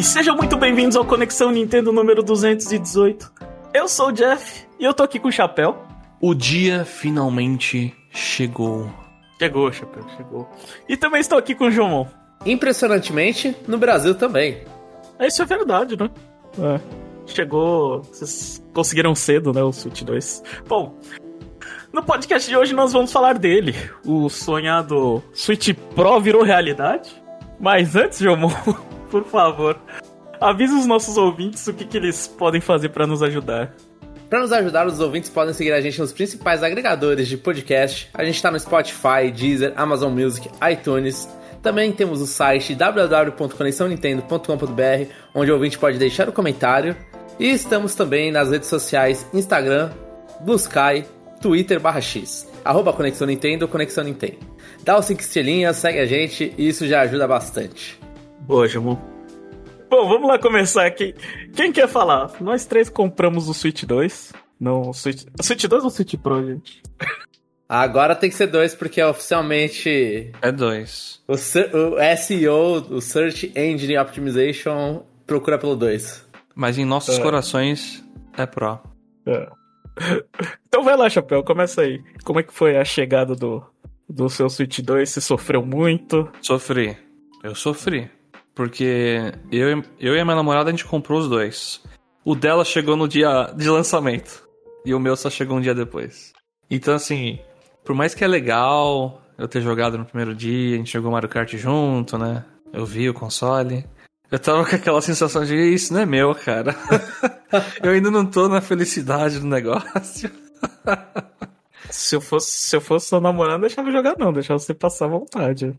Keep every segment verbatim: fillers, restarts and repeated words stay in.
E sejam muito bem-vindos ao Conexão Nintendo número duzentos e dezoito. Eu sou o Jeff e eu tô aqui com o Chapéu. O dia finalmente chegou. Chegou, Chapéu, chegou. E também estou aqui com o Jomon. Impressionantemente, no Brasil também. Isso é verdade, né? É. Chegou... Vocês conseguiram cedo, né, o Switch dois. Bom, no podcast de hoje nós vamos falar dele. O sonhado Switch Pro virou realidade. Mas antes, Jomon, por favor, avisa os nossos ouvintes o que, que eles podem fazer para nos ajudar. Para nos ajudar, os ouvintes podem seguir a gente nos principais agregadores de podcast. A gente está no Spotify, Deezer, Amazon Music, iTunes. Também temos o site w w w ponto conexão nintendo ponto com ponto b r, onde o ouvinte pode deixar o comentário. E estamos também nas redes sociais Instagram, Blue Sky, Twitter barra X, arroba Conexão Nintendo, Conexão Nintendo. Dá os cinco estrelinhas, segue a gente e isso já ajuda bastante. Boa, Jamon. Bom, vamos lá começar aqui. Quem quer falar? Nós três compramos o Switch dois. Não, o Switch... Switch dois ou Switch Pro, gente? Agora tem que ser dois, porque é oficialmente... É dois. O, o S E O, o Search Engine Optimization, procura pelo dois. Mas em nossos é. corações, é Pro. É. Então vai lá, Chapéu, começa aí. Como é que foi a chegada do, do seu Switch dois? Você sofreu muito? Sofri. Eu sofri. Porque eu, eu e a minha namorada, a gente comprou os dois. O dela chegou no dia de lançamento. E o meu só chegou um dia depois. Então, assim, por mais que é legal eu ter jogado no primeiro dia, a gente jogou Mario Kart junto, né? Eu vi o console. Eu tava com aquela sensação de, isso não é meu, cara. Eu ainda não tô na felicidade do negócio. Se eu fosse, se eu fosse seu namorado, não deixava eu jogar não, deixava você passar à vontade.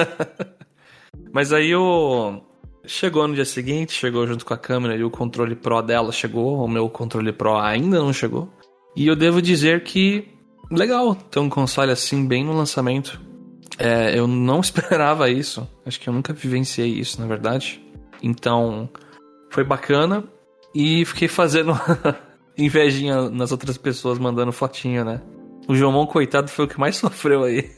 Mas aí o... chegou no dia seguinte, chegou junto com a câmera e o controle Pro dela chegou, o meu controle Pro ainda não chegou. E eu devo dizer que legal ter um console assim bem no lançamento. É, eu não esperava isso, acho que eu nunca vivenciei isso, na verdade. Então, foi bacana e fiquei fazendo invejinha nas outras pessoas mandando fotinho, né? O Jomon, coitado, foi o que mais sofreu aí.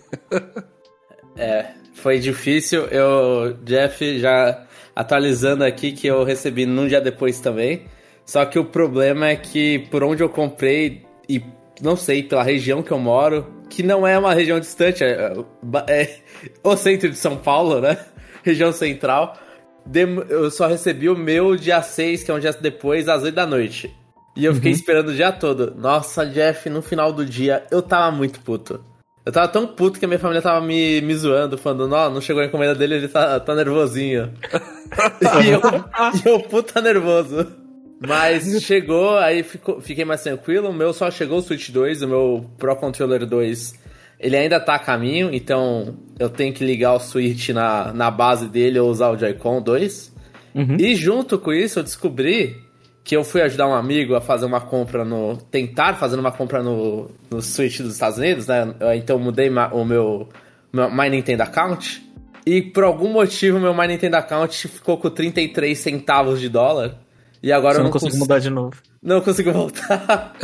É, foi difícil. Eu, Jeff, já atualizando aqui que eu recebi num dia depois também. Só que o problema é que por onde eu comprei, e não sei, pela região que eu moro, que não é uma região distante, é, é o centro de São Paulo, né? Região central. Eu só recebi o meu dia seis, que é um dia depois, às oito da noite. E eu fiquei uhum. esperando o dia todo. Nossa, Jeff, no final do dia, eu tava muito puto. Eu tava tão puto que a minha família tava me, me zoando, falando, não, não chegou a encomenda dele, ele tá, tá nervosinho. e, eu, e eu, puta nervoso. Mas chegou, aí ficou, fiquei mais tranquilo. O meu só chegou o Switch dois, o meu Pro Controller dois, ele ainda tá a caminho, então eu tenho que ligar o Switch na, na base dele ou usar o Joy-Con dois. Uhum. E junto com isso eu descobri que eu fui ajudar um amigo a fazer uma compra no... Tentar fazer uma compra no, no Switch dos Estados Unidos, né? Então eu mudei o meu, meu My Nintendo Account. E por algum motivo o meu My Nintendo Account ficou com trinta e três centavos de dólar. E agora Você eu não não consigo cons... mudar de novo. Não consigo voltar.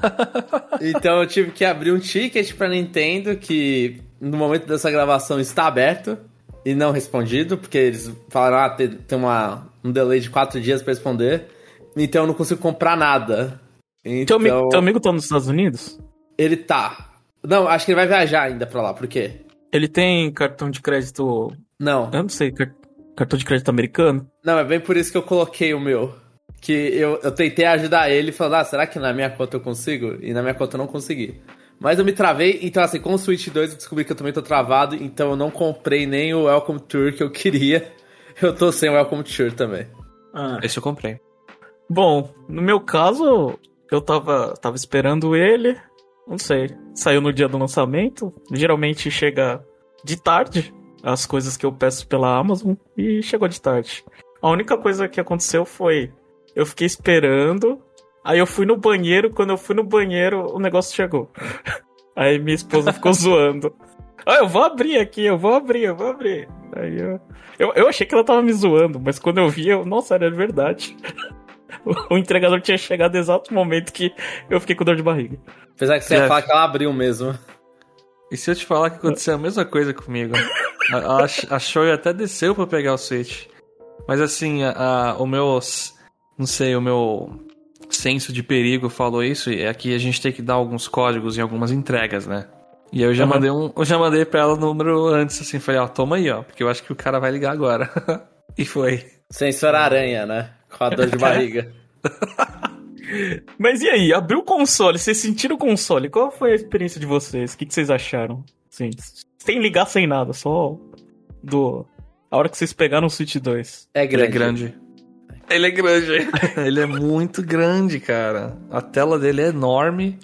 Então eu tive que abrir um ticket pra Nintendo, que no momento dessa gravação está aberto e não respondido, porque eles falaram, ah, tem, tem uma, um delay de quatro dias pra responder. Então eu não consigo comprar nada. Então... Teu, amigo, teu amigo tá nos Estados Unidos? Ele tá. Não, acho que ele vai viajar ainda pra lá, por quê? Ele tem cartão de crédito... Não. Eu não sei, cartão de crédito americano? Não, é bem por isso que eu coloquei o meu. Que eu, eu tentei ajudar ele, falando, ah, será que na minha conta eu consigo? E na minha conta eu não consegui. Mas eu me travei, então assim, com o Switch dois eu descobri que eu também tô travado, então eu não comprei nem o Welcome Tour que eu queria. Eu tô sem o Welcome Tour também. Ah. Esse eu comprei. Bom, no meu caso, eu tava, tava esperando ele, não sei, saiu no dia do lançamento, geralmente chega de tarde, as coisas que eu peço pela Amazon, e chegou de tarde. A única coisa que aconteceu foi, eu fiquei esperando, aí eu fui no banheiro, quando eu fui no banheiro, o negócio chegou. Aí minha esposa ficou zoando. Ah, eu vou abrir aqui, eu vou abrir, eu vou abrir. Aí eu, eu, eu achei que ela tava me zoando, mas quando eu vi, eu, nossa, era verdade. O entregador tinha chegado no exato momento que eu fiquei com dor de barriga. Apesar que você é. ia falar que ela abriu mesmo. E se eu te falar que aconteceu a mesma coisa comigo? A, a, a Shoei até desceu pra pegar o Switch. Mas assim, a, a, o meu... Não sei, o meu senso de perigo falou isso. É que a gente tem que dar alguns códigos em algumas entregas, né? E eu já uhum. mandei um... Eu já mandei pra ela o número antes, assim. Falei, ó, toma aí, ó. Porque eu acho que o cara vai ligar agora. E foi. Sensor aranha, né? Com a dor de barriga. Mas e aí? Abriu o console, vocês sentiram o console? Qual foi a experiência de vocês? O que, que vocês acharam? Assim, sem ligar, sem nada, só do... A hora que vocês pegaram o Switch dois. É grande. Ele é grande. Ele é grande. Ele é muito grande, cara. A tela dele é enorme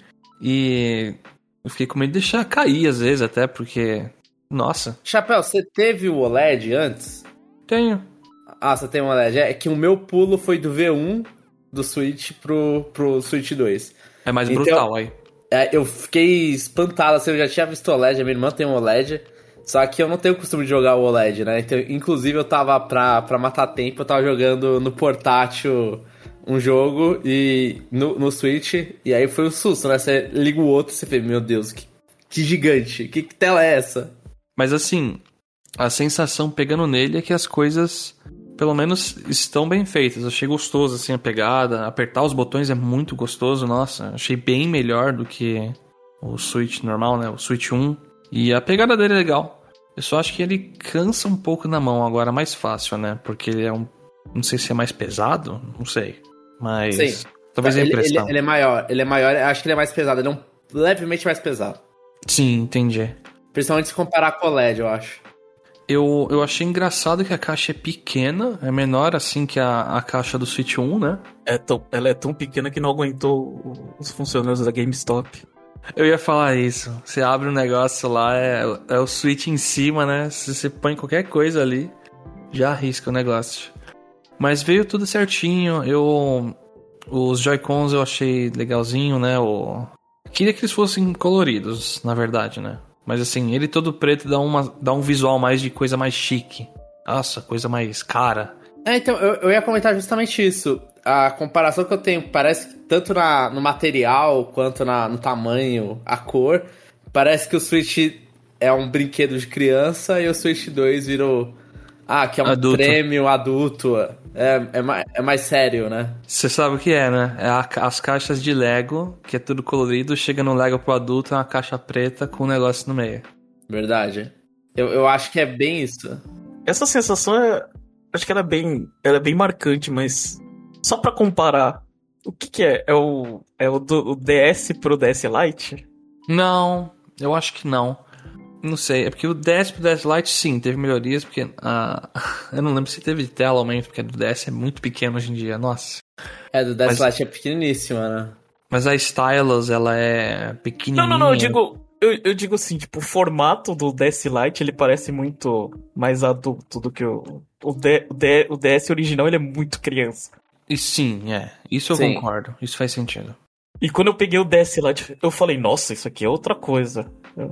e eu fiquei com medo de deixar cair às vezes até, porque... Nossa. Chapéu, você teve o OLED antes? Tenho. Ah, você tem o OLED. É que o meu pulo foi do V um do Switch pro, pro Switch dois. É mais então, brutal aí. É, eu fiquei espantado, assim, eu já tinha visto o OLED, a minha irmã tem um OLED, só que eu não tenho o costume de jogar o OLED, né? Então, inclusive, eu tava, pra, pra matar tempo, eu tava jogando no portátil um jogo e no, no Switch, e aí foi um susto, né? Você liga o outro e você vê, meu Deus, que, que gigante, que, que tela é essa? Mas assim, a sensação pegando nele é que as coisas... Pelo menos estão bem feitas. Eu achei gostoso, assim, a pegada. Apertar os botões é muito gostoso, nossa. Achei bem melhor do que o Switch normal, né? O Switch um. E a pegada dele é legal. Eu só acho que ele cansa um pouco na mão agora, mais fácil, né? Porque ele é um... Não sei se é mais pesado, não sei. Mas... Sim. Talvez a ele, impressão. Ele, ele é maior. Ele é maior, acho que ele é mais pesado. Ele é um levemente mais pesado. Sim, entendi. Principalmente se comparar com o OLED, eu acho. Eu, eu achei engraçado que a caixa é pequena, é menor assim que a, a caixa do Switch um, né? É tão, ela é tão pequena que não aguentou os funcionários da GameStop. Eu ia falar isso. Você abre um negócio lá, é, é o Switch em cima, né? Se você põe qualquer coisa ali, já arrisca o negócio. Mas veio tudo certinho. Eu, os Joy-Cons eu achei legalzinho, né? Eu queria que eles fossem coloridos, na verdade, né? Mas assim, ele todo preto dá, uma, dá um visual mais de coisa mais chique. Nossa, coisa mais cara. É, então, eu, eu ia comentar justamente isso. A comparação que eu tenho, parece que tanto na, no material, quanto na, no tamanho, a cor, parece que o Switch é um brinquedo de criança e o Switch dois virou... Ah, que é um adulto. Prêmio adulto. É, é, mais, é mais sério, né? Você sabe o que é, né? É a, as caixas de Lego, que é tudo colorido, chega no Lego pro adulto, é uma caixa preta com um negócio no meio. Verdade. Eu, eu acho que é bem isso. Essa sensação é... Acho que ela é bem, ela é bem marcante, mas... Só pra comparar, o que que é? É o, é o, do, o D S pro D S Lite? Não, eu acho que não. Não sei, é porque o D S pro D S Lite, sim, teve melhorias, porque uh, eu não lembro se teve tela aumento, porque o D S é muito pequeno hoje em dia, nossa. É, do D S mas, Lite é pequeniníssima, né? Mas a Stylus, ela é pequenininha. Não, não, não, eu digo, eu, eu digo assim, tipo, o formato do D S Lite, ele parece muito mais adulto do que o... O, D, o, D, o D S original, ele é muito criança. E sim, é, isso eu sim. concordo, isso faz sentido. E quando eu peguei o D S Lite, eu falei, nossa, isso aqui é outra coisa.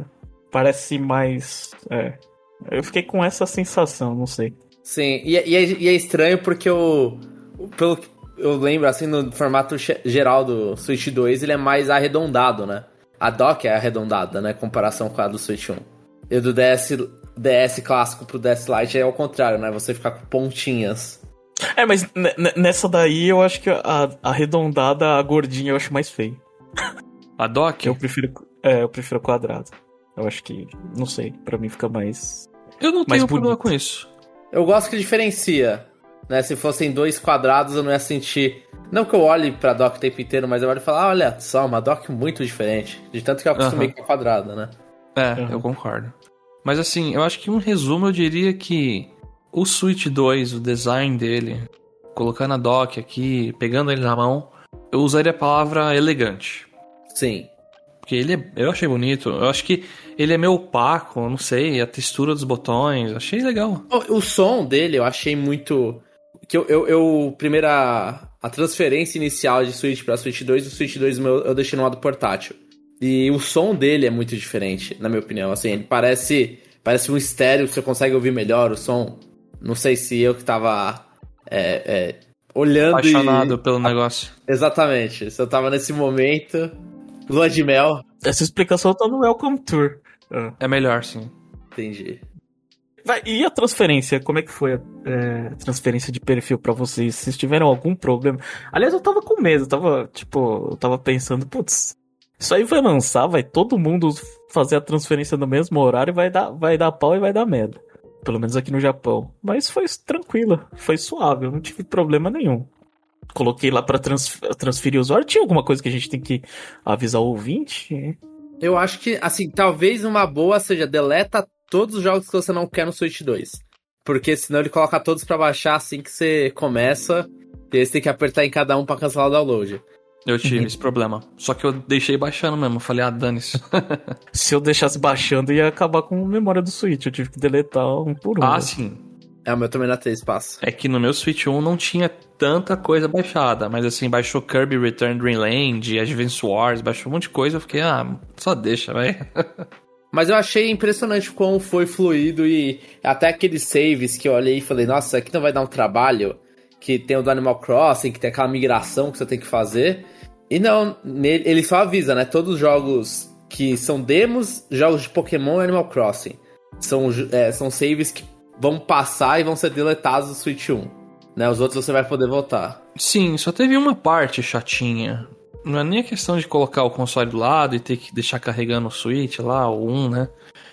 Parece mais... É. Eu fiquei com essa sensação, não sei. Sim, e, e, é, e é estranho porque eu... Pelo que eu lembro, assim, no formato geral do Switch dois, ele é mais arredondado, né? A dock é arredondada, né? Em comparação com a do Switch um. E o do D S, D S clássico pro D S Lite é ao contrário, né? Você ficar com pontinhas. É, mas n- nessa daí eu acho que a arredondada, a gordinha, eu acho mais feio. A dock? Eu prefiro... É, eu prefiro quadrado. Eu acho que, não sei, pra mim fica mais... Eu não tenho problema bonito. com isso. Eu gosto que diferencia, né? Se fossem dois quadrados, eu não ia sentir... Não que eu olhe pra dock o tempo inteiro, mas eu olho e falo, ah, olha só, uma dock muito diferente. De tanto que eu acostumei uhum. com a quadrada, né? É, uhum. eu concordo. Mas assim, eu acho que em um resumo eu diria que o Switch dois, o design dele, colocando a dock aqui, pegando ele na mão, eu usaria a palavra elegante. Sim. Porque ele é, eu achei bonito. Eu acho que ele é meio opaco, não sei, a textura dos botões, achei legal. O, o som dele eu achei muito... que eu, eu, eu primeiro a, a transferência inicial de Switch para Switch dois, o Switch dois meu, eu deixei no lado portátil. E o som dele é muito diferente, na minha opinião. Assim, ele parece, parece um estéreo, você consegue ouvir melhor o som. Não sei se eu que tava é, é, olhando apaixonado e... pelo negócio. Exatamente, se eu tava nesse momento... Lua de mel. Essa explicação tá no Welcome Tour. Ah. É melhor, sim. Entendi. Vai, e a transferência? Como é que foi a é, transferência de perfil pra vocês? Vocês tiveram algum problema? Aliás, eu tava com medo, eu tava, tipo, eu tava pensando, putz, isso aí vai lançar, vai todo mundo fazer a transferência no mesmo horário, vai dar, vai dar pau e vai dar merda. Pelo menos aqui no Japão. Mas foi tranquilo, foi suave, eu não tive problema nenhum. Coloquei lá pra trans, transferir o usuário. Tinha alguma coisa que a gente tem que avisar o ouvinte? Eu acho que, assim, talvez uma boa seja deleta todos os jogos que você não quer no Switch dois. Porque senão ele coloca todos pra baixar assim que você começa. E aí você tem que apertar em cada um pra cancelar o download. Eu tive Uhum. esse problema. Só que eu deixei baixando mesmo. Falei, ah, dane-se. Se eu deixasse baixando, ia acabar com a memória do Switch. Eu tive que deletar um por um. Ah, né? sim. É, o meu também dá três passos. É que no meu Switch um não tinha tanta coisa baixada. Mas assim, baixou Kirby Return Dreamland, Advance Wars, baixou um monte de coisa. Eu fiquei, ah, só deixa, vai. Mas eu achei impressionante como foi fluido e até aqueles saves que eu olhei e falei, nossa, isso aqui não vai dar um trabalho, que tem o do Animal Crossing, que tem aquela migração que você tem que fazer. E não, ele só avisa, né? Todos os jogos que são demos, jogos de Pokémon e Animal Crossing. São, é, são saves que vão passar e vão ser deletados do Switch um. Né? Os outros você vai poder voltar. Sim, só teve uma parte chatinha. Não é nem a questão de colocar o console do lado e ter que deixar carregando o Switch lá, o um, né?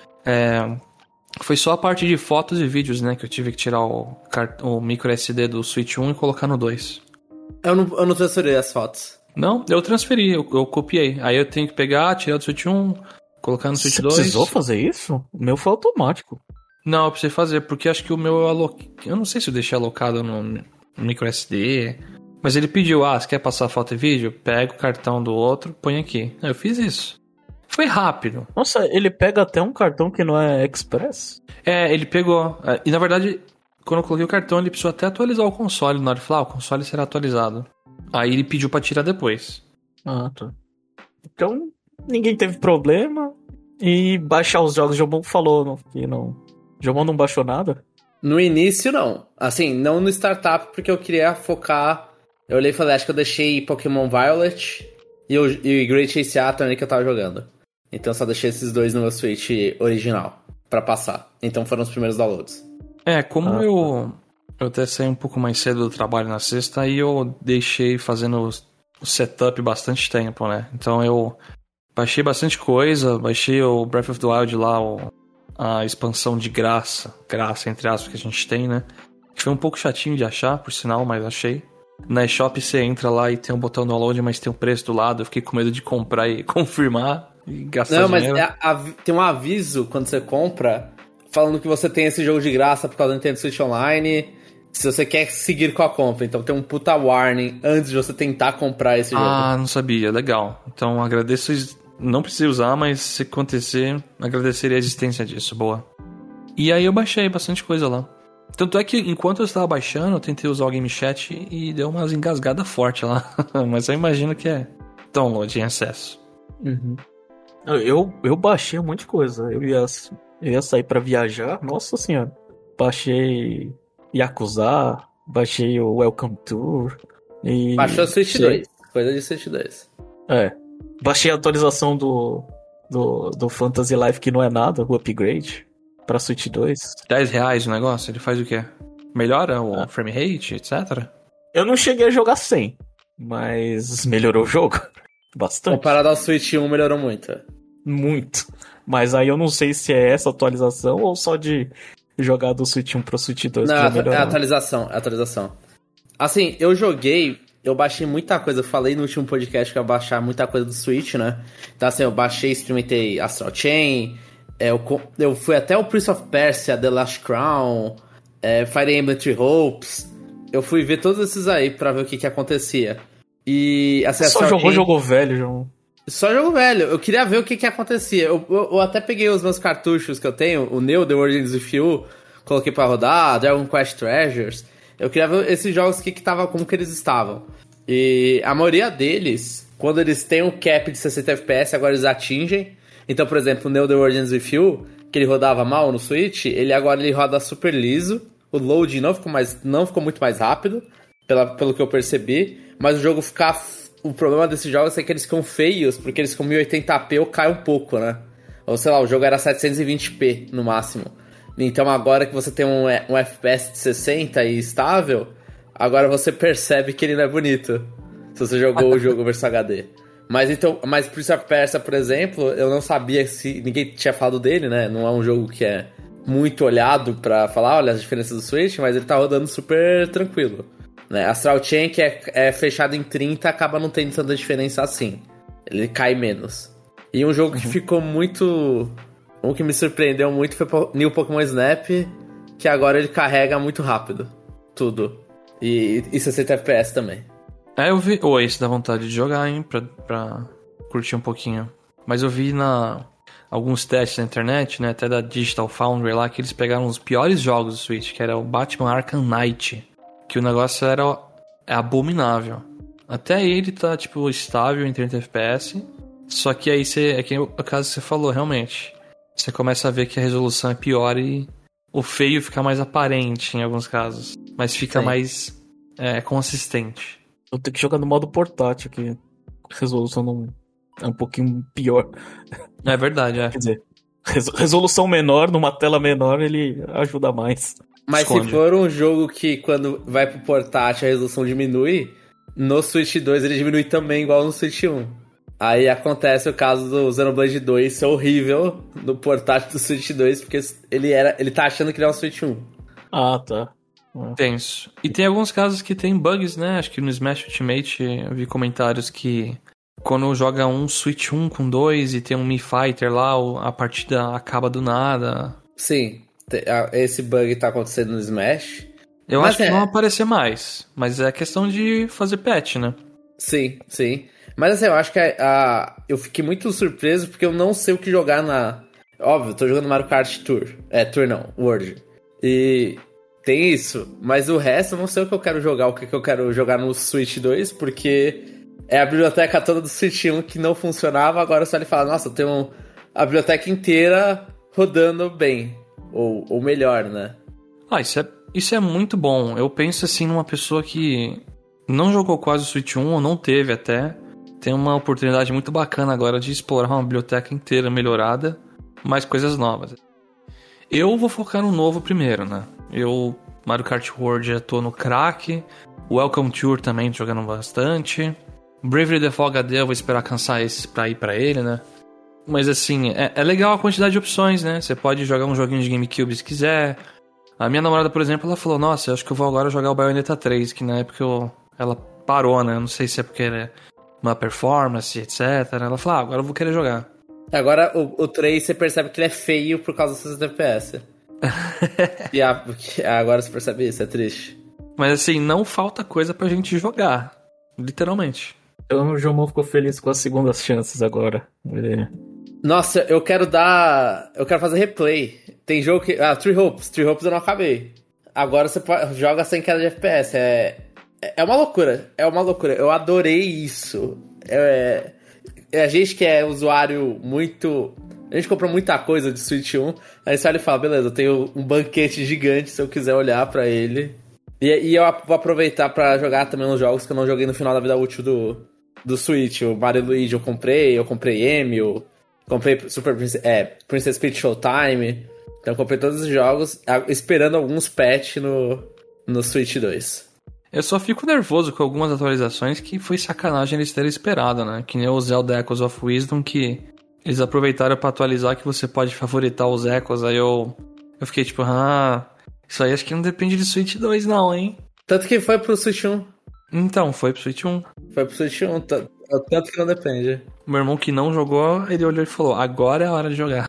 É, foi só a parte de fotos e vídeos, né? Que eu tive que tirar o, o micro S D do Switch um e colocar no dois. Eu não, eu não transferi as fotos. Não, eu transferi, eu, eu copiei. Aí eu tenho que pegar, tirar do Switch um, colocar no Switch Você dois. Você precisou fazer isso? O meu foi automático. Não, eu precisei fazer, porque acho que o meu eu aloquei. Eu não sei se eu deixei alocado no, no micro S D. Mas ele pediu, ah, você quer passar foto e vídeo? Pega o cartão do outro, põe aqui. Eu fiz isso. Foi rápido. Nossa, ele pega até um cartão que não é Express? É, ele pegou. E na verdade, quando eu coloquei o cartão, ele precisou até atualizar o console. Na hora de falar, ah, o console será atualizado. Aí ele pediu pra tirar depois. Ah, tá. Então, ninguém teve problema. E baixar os jogos, o Jomon falou não, que não. O Jomon não baixou nada? No início, não. Assim, não no startup, porque eu queria focar... Eu olhei e falei, acho que eu deixei Pokémon Violet e o, e o Great Chase Atom que eu tava jogando. Então eu só deixei esses dois no meu Switch original pra passar. Então foram os primeiros downloads. É, como Ah, eu... Eu até saí um pouco mais cedo do trabalho na sexta e eu deixei fazendo o setup bastante tempo, né? Então eu baixei bastante coisa, baixei o Breath of the Wild lá, o, a expansão de graça, graça entre aspas que a gente tem, né? Que foi um pouco chatinho de achar, por sinal, mas achei. Na eShop você entra lá e tem um botão download, mas tem um preço do lado. Eu fiquei com medo de comprar e confirmar e gastar Não, dinheiro. mas é, a, tem um aviso quando você compra falando que você tem esse jogo de graça por causa do Nintendo Switch Online, se você quer seguir com a compra. Então tem um puta warning antes de você tentar comprar esse jogo. Ah, não sabia. Legal. Então agradeço. Não precisei usar, mas se acontecer, agradeceria a existência disso. Boa. E aí eu baixei bastante coisa lá. Tanto é que enquanto eu estava baixando, eu tentei usar o Game Chat e deu umas engasgadas fortes lá. Mas eu imagino que é download em excesso. Uhum. Eu, eu baixei um monte de coisa. Eu ia, eu ia sair pra viajar. Nossa senhora. Baixei Yakuza, baixei o Welcome Tour. E... Baixou o Switch dois. Coisa de Switch dois. É. Baixei a atualização do, do, do Fantasy Life, que não é nada, o upgrade, pra Switch dois. dez reais o negócio? Ele faz o quê? Melhora o frame rate, etcétera? Eu não cheguei a jogar cem, mas melhorou o jogo bastante. Comparado ao Switch um, melhorou muito. Muito. Mas aí eu não sei se é essa atualização ou só de jogar do Switch um pro Switch dois. Não, pra é melhorar. atualização, é atualização. Assim, eu joguei, eu baixei muita coisa. Eu falei no último podcast que eu ia baixar muita coisa do Switch, né? Então assim, eu baixei, experimentei Astral Chain, é, eu, eu fui até o Prince of Persia, The Last Crown, é, Fire Emblem Three Hopes. Eu fui ver todos esses aí pra ver o que que acontecia. E assim, Só Astral jogou Chain, jogo velho, João. Só jogo velho. Eu queria ver o que que acontecia. Eu, eu, eu até peguei os meus cartuchos que eu tenho, o Neo, The World Ends With You, coloquei pra rodar, Dragon Quest Treasures. Eu queria ver esses jogos que, que tava, como que eles estavam. E a maioria deles, quando eles têm um cap de sessenta F P S, agora eles atingem. Então, por exemplo, o Neo The World Ends With You, que ele rodava mal no Switch, ele agora ele roda super liso. O loading não ficou, mais, não ficou muito mais rápido, pela, pelo que eu percebi. Mas o jogo ficar... O problema desses jogos é que eles ficam feios, porque eles ficam mil e oitenta p ou cai um pouco, né? Ou sei lá, o jogo era setecentos e vinte p no máximo. Então agora que você tem um, um F P S de sessenta e estável, agora você percebe que ele não é bonito. Se você jogou o jogo versus H D. Mas então, mas Prince of Persia, por exemplo, eu não sabia se ninguém tinha falado dele, né? Não é um jogo que é muito olhado pra falar, olha as diferenças do Switch, mas ele tá rodando super tranquilo. Né? Astral Chain, que é, é fechado em trinta, acaba não tendo tanta diferença assim. Ele cai menos. E um jogo que ficou muito... Um que me surpreendeu muito foi o New Pokémon Snap, que agora ele carrega muito rápido. Tudo. E, e sessenta F P S também. É, eu vi... Oi, isso dá vontade de jogar, hein? Pra, pra curtir um pouquinho. Mas eu vi na... alguns testes na internet, né? Até da Digital Foundry lá, que eles pegaram os piores jogos do Switch, que era o Batman Arkham Knight. Que o negócio era é abominável. Até ele tá, tipo, estável em trinta F P S. Só que aí você... É que o caso que você falou, realmente. Você começa a ver que a resolução é pior e o feio fica mais aparente em alguns casos. Mas fica Sim. mais é, consistente. Eu tenho que jogar no modo portátil, que a resolução não é um pouquinho pior. É verdade, é. Quer dizer, resolução menor, numa tela menor, ele ajuda mais. Mas Esconde. Se for um jogo que quando vai pro portátil a resolução diminui, no Switch dois ele diminui também, igual no Switch um. Aí acontece o caso do Xenoblade dois ser horrível no portátil do Switch dois, porque ele, era, ele tá achando que ele é um Switch um. Ah, tá. Tenso. E tem alguns casos que tem bugs, né? Acho que no Smash Ultimate eu vi comentários que quando joga um Switch um com dois e tem um Mii Fighter lá, a partida acaba do nada. Sim, esse bug tá acontecendo no Smash. Eu mas acho é... que não vai aparecer mais, mas é questão de fazer patch, né? Sim, sim. Mas assim, eu acho que a, a, eu fiquei muito surpreso porque eu não sei o que jogar na... Óbvio, eu tô jogando Mario Kart Tour. É, Tour não, World. E tem isso, mas o resto eu não sei o que eu quero jogar, o que eu quero jogar no Switch dois, porque é a biblioteca toda do Switch um que não funcionava, agora só ele fala, nossa, eu tenho a biblioteca inteira rodando bem, ou, ou melhor, né? Ah, isso é, isso é muito bom. Eu penso assim numa pessoa que não jogou quase o Switch um, ou não teve até, tem uma oportunidade muito bacana agora de explorar uma biblioteca inteira melhorada, mais coisas novas. Eu vou focar no novo primeiro, né? Eu, Mario Kart World, já tô no crack. Welcome Tour também jogando bastante. Bravely Default H D eu vou esperar cansar esses pra ir pra ele, né? Mas assim, é, é legal a quantidade de opções, né? Você pode jogar um joguinho de GameCube se quiser. A minha namorada, por exemplo, ela falou, nossa, eu acho que eu vou agora jogar o Bayonetta três, que na época eu, ela parou, né? Eu não sei se é porque é uma performance, etcétera. Ela falou, ah, agora eu vou querer jogar. Agora o, o três você percebe que ele é feio por causa dos sessenta F P S. E a, agora você percebe isso, é triste. Mas assim, não falta coisa pra gente jogar. Literalmente. Então o Jomon ficou feliz com as segundas chances agora. Ele... Nossa, eu quero dar... Eu quero fazer replay. Tem jogo que... Ah, Three Hopes. Three Hopes eu não acabei. Agora você pode... joga sem queda de F P S. É... É uma loucura. É uma loucura. Eu adorei isso. É... A gente que é usuário muito... A gente comprou muita coisa de Switch um. Aí você olha e fala, beleza, eu tenho um banquete gigante se eu quiser olhar pra ele. E, e eu vou aproveitar pra jogar também uns jogos que eu não joguei no final da vida útil do, do Switch. O Mario Luigi eu comprei, eu comprei Emi, eu comprei Super Princess, é, Princess Peach Showtime. Então eu comprei todos os jogos, esperando alguns patch no, no Switch dois. Eu só fico nervoso com algumas atualizações que foi sacanagem eles terem esperado, né? Que nem o Zelda Echoes of Wisdom, que eles aproveitaram pra atualizar que você pode favoritar os Echoes. Aí eu, eu fiquei tipo, ah, isso aí acho que não depende de Switch dois não, hein? Tanto que foi pro Switch um. Então, foi pro Switch um. Foi pro Switch um, tanto que não depende. Meu irmão que não jogou, ele olhou e falou, agora é a hora de jogar.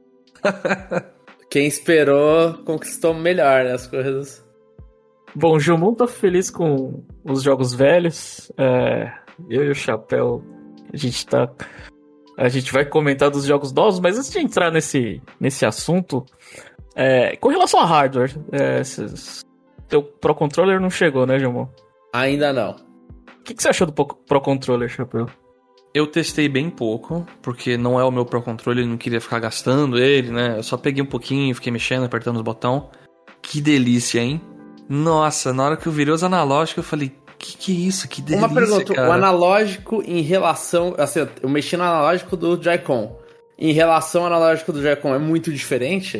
Quem esperou conquistou melhor, né, as coisas. Bom, o Jomon tá feliz com os jogos velhos. É, eu e o Chapéu, a gente tá... A gente vai comentar dos jogos novos, mas antes de entrar nesse, nesse assunto, é, com relação a hardware, é, teu Pro Controller não chegou, né, Jomon? Ainda não. O que, que você achou do Pro Controller, Chapéu? Eu testei bem pouco, porque não é o meu Pro Controller, eu não queria ficar gastando ele, né? Eu só peguei um pouquinho, fiquei mexendo, apertando os botões. Que delícia, hein? Nossa, na hora que eu virei os analógicos, eu falei, que que é isso? Que delícia, Uma pergunta, cara. O analógico em relação... Assim, eu mexi no analógico do Joy-Con. Em relação ao analógico do Joy-Con, é muito diferente?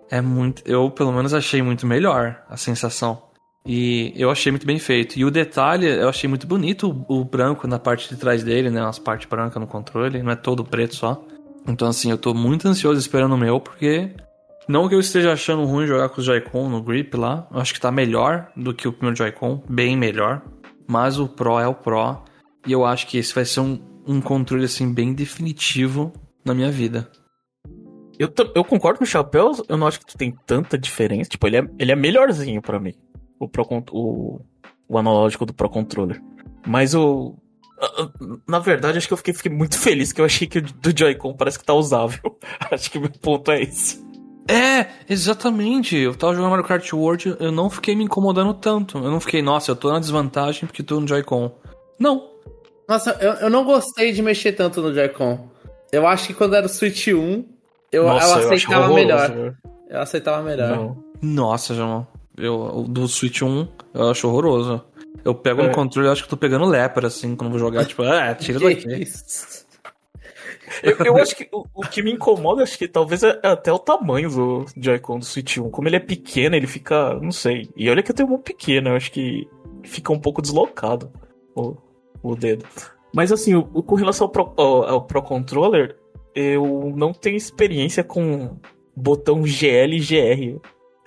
é muito... Eu, pelo menos, achei muito melhor a sensação. E eu achei muito bem feito. E o detalhe, eu achei muito bonito o, o branco na parte de trás dele, né? As partes brancas no controle, não é todo preto só. Então, assim, eu tô muito ansioso esperando o meu, porque... Não que eu esteja achando ruim jogar com o Joy-Con no grip lá. Eu acho que tá melhor do que o primeiro Joy-Con. Bem melhor. Mas o Pro é o Pro. E eu acho que esse vai ser um, um controle, assim, bem definitivo na minha vida. Eu, t- eu concordo com o Chapéu, eu não acho que tu tem tanta diferença. Tipo, ele é, ele é melhorzinho pra mim. O, Pro, o, o analógico do Pro Controller. Mas o... Na verdade, acho que eu fiquei, fiquei muito feliz, que eu achei que o do Joy-Con parece que tá usável. Acho que o meu ponto é esse. É, exatamente. Eu tava jogando Mario Kart World, eu não fiquei me incomodando tanto. Eu não fiquei, nossa, eu tô na desvantagem porque tô no Joy-Con. Não. Nossa, eu, eu não gostei de mexer tanto no Joy-Con. Eu acho que quando era o Switch um, eu, Nossa, eu aceitava eu melhor. horroroso, Eu aceitava melhor. Não. Nossa, João. Eu, o do Switch um, eu acho horroroso. Eu pego É. no controle e acho que tô pegando lepra, assim, quando vou jogar. Tipo, ah, tira Que daqui. isso? Eu, eu acho que o, o que me incomoda, acho que talvez é até o tamanho do Joy-Con do Switch um. Como ele é pequeno, ele fica, não sei. E olha que eu tenho mão pequena, eu acho que fica um pouco deslocado o, o dedo. Mas assim, o, o- com relação ao Pro, ao, ao Pro Controller, eu não tenho experiência com botão G L e G R.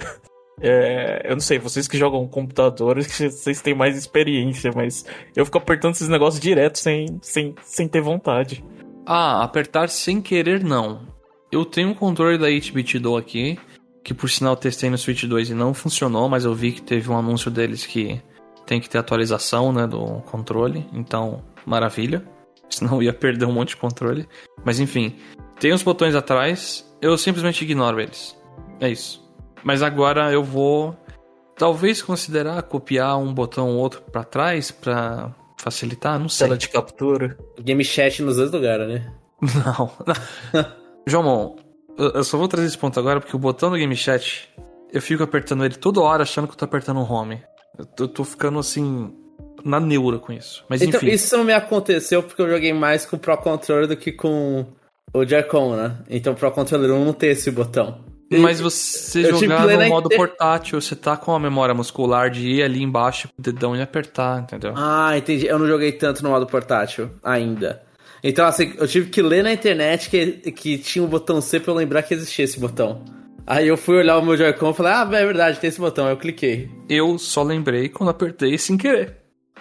É, eu não sei, vocês que jogam computador, vocês têm mais experiência, mas eu fico apertando esses negócios direto sem, sem, sem ter vontade. Ah, apertar sem querer, não. Eu tenho um controle da oito bit do aqui, que por sinal testei no Switch dois e não funcionou, mas eu vi que teve um anúncio deles que tem que ter atualização, né, do controle, então, maravilha. Senão eu ia perder um monte de controle. Mas enfim, tem os botões atrás, eu simplesmente ignoro eles. É isso. Mas agora eu vou, talvez, considerar copiar um botão ou outro pra trás pra facilitar, não sei. Tela de captura. Game chat nos dois lugares, né? Não. João, eu eu só vou trazer esse ponto agora porque o botão do Game Chat, eu fico apertando ele toda hora achando que eu tô apertando o home. Eu tô, eu tô ficando assim, na neura com isso. Mas Então, enfim. isso não me aconteceu porque eu joguei mais com o Pro Controller do que com o Joy-Con, né? Então o Pro Controller um não tem esse botão. Mas você eu tive jogar que ler no na modo inter- portátil, você tá com a memória muscular de ir ali embaixo com o dedão e apertar, entendeu? Ah, entendi. Eu não joguei tanto no modo portátil ainda. Então, assim, eu tive que ler na internet que, que tinha um botão C pra eu lembrar que existia esse botão. Aí eu fui olhar o meu Joy-Con e falei, ah, é verdade, tem esse botão. Aí eu cliquei. Eu só lembrei quando apertei sem querer.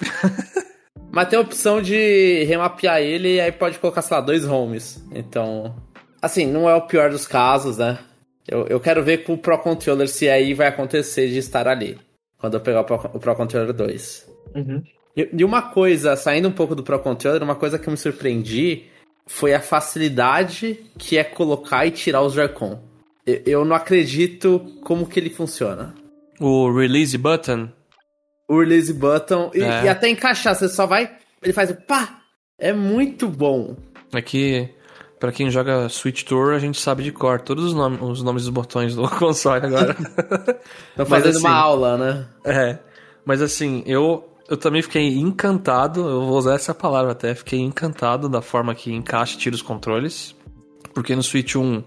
Mas tem a opção de remapear ele e aí pode colocar, sei lá, dois homes. Então, assim, não é o pior dos casos, né? Eu, eu quero ver com o Pro Controller se aí vai acontecer de estar ali. Quando eu pegar o Pro, o Pro Controller dois. Uhum. E, e uma coisa, saindo um pouco do Pro Controller, uma coisa que eu me surpreendi foi a facilidade que é colocar e tirar os Joy-Con. Eu, eu não acredito como que ele funciona. O release button, O release button e, É. e até encaixar, você só vai, ele faz o pá. É muito bom. é que, pra quem joga Switch Tour, a gente sabe de cor todos os, nome, os nomes dos botões do console agora. Tô Mas fazendo assim- uma aula, né? É, mas assim, eu, eu também fiquei encantado, eu vou usar essa palavra até, fiquei encantado da forma que encaixa e tira os controles, porque no Switch um,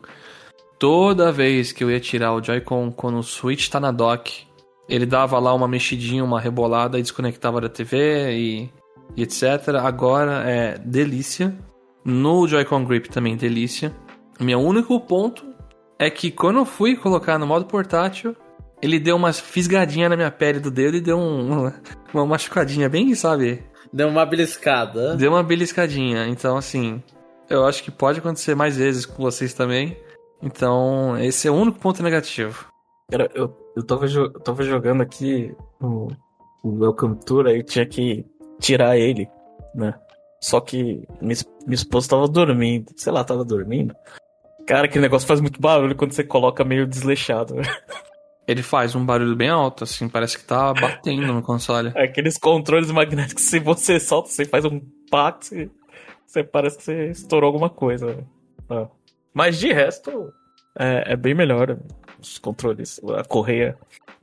toda vez que eu ia tirar o Joy-Con quando o Switch tá na dock, ele dava lá uma mexidinha, uma rebolada e desconectava da T V e, e etcétera. Agora é delícia. No Joy-Con Grip também delícia. Meu único ponto é que quando eu fui colocar no modo portátil, ele deu uma fisgadinha na minha pele do dedo e deu um- uma, uma machucadinha bem, sabe? Deu uma beliscada. Deu uma beliscadinha. Então, assim, eu acho que pode acontecer mais vezes com vocês também. Então, esse é o único ponto negativo. Cara, eu, eu, tava, jo- eu tava jogando aqui o, o Welcome Tour, aí eu tinha que tirar ele, né? Só que minha, es- minha esposa tava dormindo, sei lá, tava dormindo. Cara, aquele negócio faz muito barulho quando você coloca meio desleixado. Ele faz um barulho bem alto, assim, parece que tá batendo no console. Aqueles controles magnéticos, se você solta, você faz um pá, você, você parece que você estourou alguma coisa. Né? Ah. Mas de resto, é, é bem melhor os controles, a correia,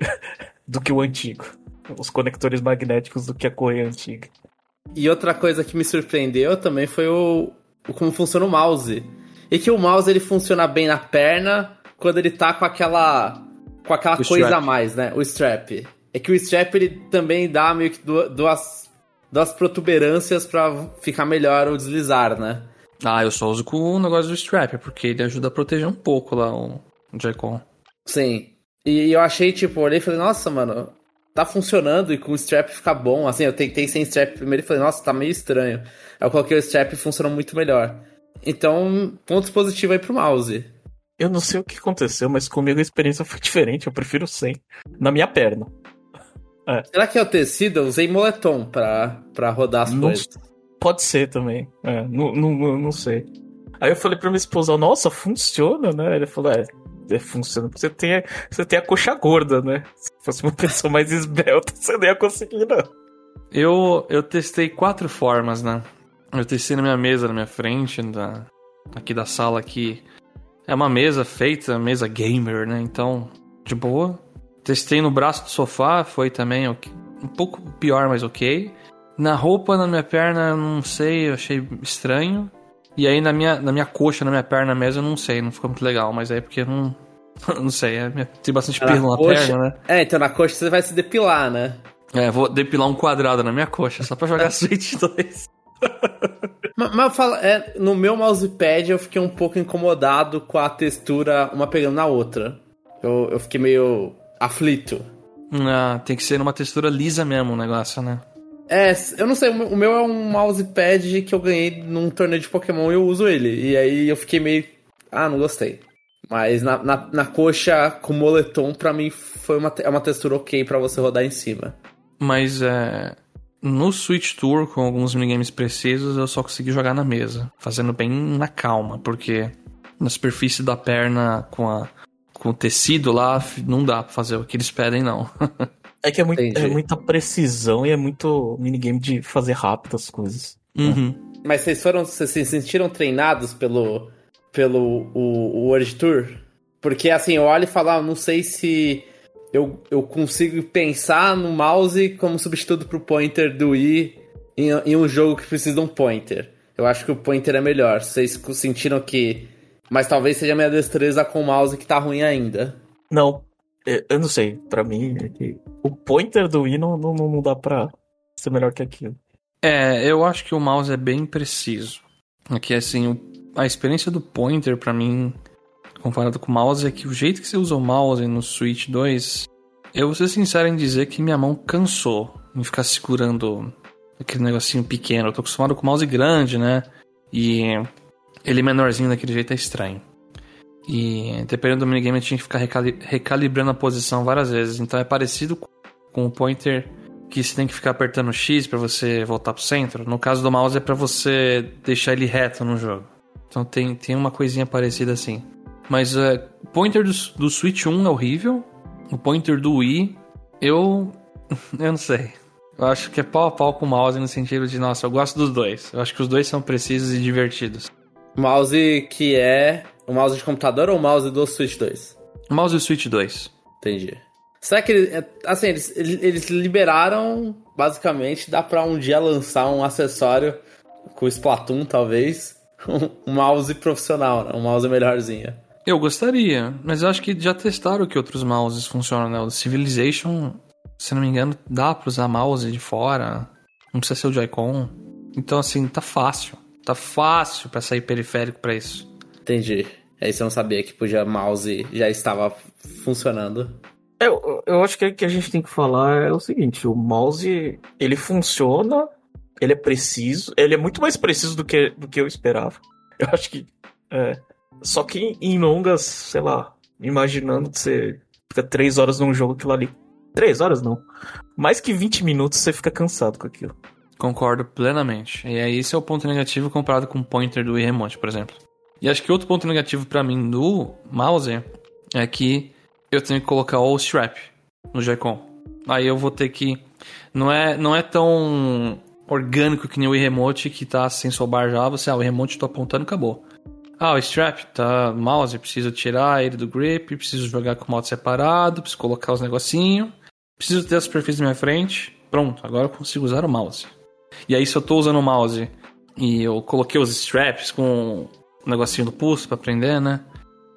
do que o antigo. Os conectores magnéticos do que a correia antiga. E outra coisa que me surpreendeu também foi o, o como funciona o mouse. E que o mouse ele funciona bem na perna, quando ele tá com aquela com aquela O coisa strap. a mais, né? O strap. É que o strap ele também dá meio que du- duas, duas protuberâncias pra ficar melhor o deslizar, né? Ah, eu só uso com o negócio do strap, porque ele ajuda a proteger um pouco lá o, o Joy-Con. Sim. E eu achei, tipo, olhei e falei, nossa, mano, tá funcionando e com o strap fica bom. Assim, eu tentei sem strap primeiro e falei, nossa, tá meio estranho. Aí eu coloquei o strap e funcionou muito melhor. Então, ponto positivo aí pro mouse. Eu não sei o que aconteceu, mas comigo a experiência foi diferente. Eu prefiro sem. Na minha perna. Será que é o tecido? Eu usei moletom pra, pra rodar as Não- coisas. Pode ser também. É, não, não, não- não sei. Aí eu falei pra minha esposa, nossa, funciona, né? Ele falou, é, é funciona porque você tem, a- você tem a coxa gorda, né? Se fosse uma pessoa mais esbelta, você não ia conseguir, não. Eu, eu testei quatro formas, né? Eu testei na minha mesa, na minha frente, da, aqui da sala aqui. É uma mesa feita, mesa gamer, né? Então, de boa. Testei no braço do sofá, foi também ok, um pouco pior, mas ok. Na roupa, na minha perna, eu não sei, eu achei estranho. E aí na minha, na minha coxa, na minha perna mesmo, eu não sei, não ficou muito legal. Mas aí porque eu não... não sei, é, tem bastante Na pelo na coxa- perna, né? É, então na coxa você vai se depilar, né? É, vou depilar um quadrado na minha coxa, só pra jogar Switch dois. Mas, mas fala, é, no meu mousepad eu fiquei um pouco incomodado com a textura uma pegando na outra. Eu, eu fiquei meio aflito. Ah, tem que ser numa textura lisa mesmo o negócio, né? É, eu não sei, o meu é um mousepad que eu ganhei num torneio de Pokémon e eu uso ele. E aí eu fiquei meio... Ah, não gostei. Mas na, na, na coxa com moletom, pra mim, foi uma, é uma textura ok pra você rodar em cima. Mas é... no Switch Tour, com alguns minigames precisos, eu só consegui jogar na mesa. Fazendo bem na calma, porque na superfície da perna com, a, com o tecido lá, não dá pra fazer o que eles pedem, não. É que é, muito, Entendi. é muita precisão e é muito minigame de fazer rápido as coisas. Uhum. Mas vocês foram, vocês se sentiram treinados pelo, pelo o, o World Tour? Porque assim, eu olho e falo, ah, não sei se eu, eu consigo pensar no mouse como substituto pro pointer do Wii em, em um jogo que precisa de um pointer. Eu acho que o pointer é melhor. Vocês sentiram que... Mas talvez seja a minha destreza com o mouse que tá ruim ainda. Não, é, eu não sei. Pra mim, é que o pointer do Wii não, não, não dá pra ser melhor que aquilo. É, eu acho que o mouse é bem preciso. Aqui, assim, o- a experiência do pointer, pra mim, comparado com o mouse, é que o jeito que você usa o mouse no Switch dois, eu vou ser sincero em dizer que minha mão cansou em ficar segurando aquele negocinho pequeno. Eu tô acostumado com o mouse grande, né? E ele menorzinho daquele jeito é estranho. E dependendo do minigame, eu tinha que ficar recali- recalibrando a posição várias vezes. Então é parecido com o pointer, que você tem que ficar apertando X pra você voltar pro centro. No caso do mouse é pra você deixar ele reto no jogo. Então tem, tem uma coisinha parecida assim. Mas é, o pointer do, do Switch um é horrível. O pointer do Wii, eu... eu não sei. Eu acho que é pau a pau com o mouse no sentido de, nossa, eu gosto dos dois. Eu acho que os dois são precisos e divertidos. Mouse que é o mouse de computador ou o mouse do Switch dois? O mouse do Switch dois. Entendi. Será que eles, assim, eles, eles liberaram, basicamente, dá pra um dia lançar um acessório com o Splatoon, talvez, um mouse profissional, né? Um mouse melhorzinho. Eu gostaria, mas eu acho que já testaram que outros mouses funcionam, né? O Civilization, se não me engano, dá pra usar mouse de fora, não precisa ser o Joy-Con. Então, assim, tá fácil. Tá fácil pra sair periférico pra isso. Entendi. Aí você não sabia que podia mouse já estava funcionando. Eu, eu acho que o que a gente tem que falar é o seguinte, o mouse, ele funciona, ele é preciso, ele é muito mais preciso do que, do que eu esperava. Eu acho que, é, só que em, em longas, sei lá, imaginando que você fica três horas num jogo, aquilo ali, três horas não, mais que vinte minutos você fica cansado com aquilo. Concordo plenamente. E aí esse é o ponto negativo comparado com o pointer do Wii Remote, por exemplo. E acho que outro ponto negativo pra mim do mouse é que eu tenho que colocar o strap no Joy-Con. Aí eu vou ter que... Não é, não é tão orgânico que nem o Wii Remote, que tá sem bar já. Você, ah, o Remote tô apontando e acabou. Ah, o strap tá mouse, preciso tirar ele do grip, preciso jogar com o mouse separado, preciso colocar os negocinhos, preciso ter a superfície na minha frente. Pronto, agora eu consigo usar o mouse. E aí se eu tô usando o mouse e eu coloquei os straps com o negocinho do pulso pra prender, né?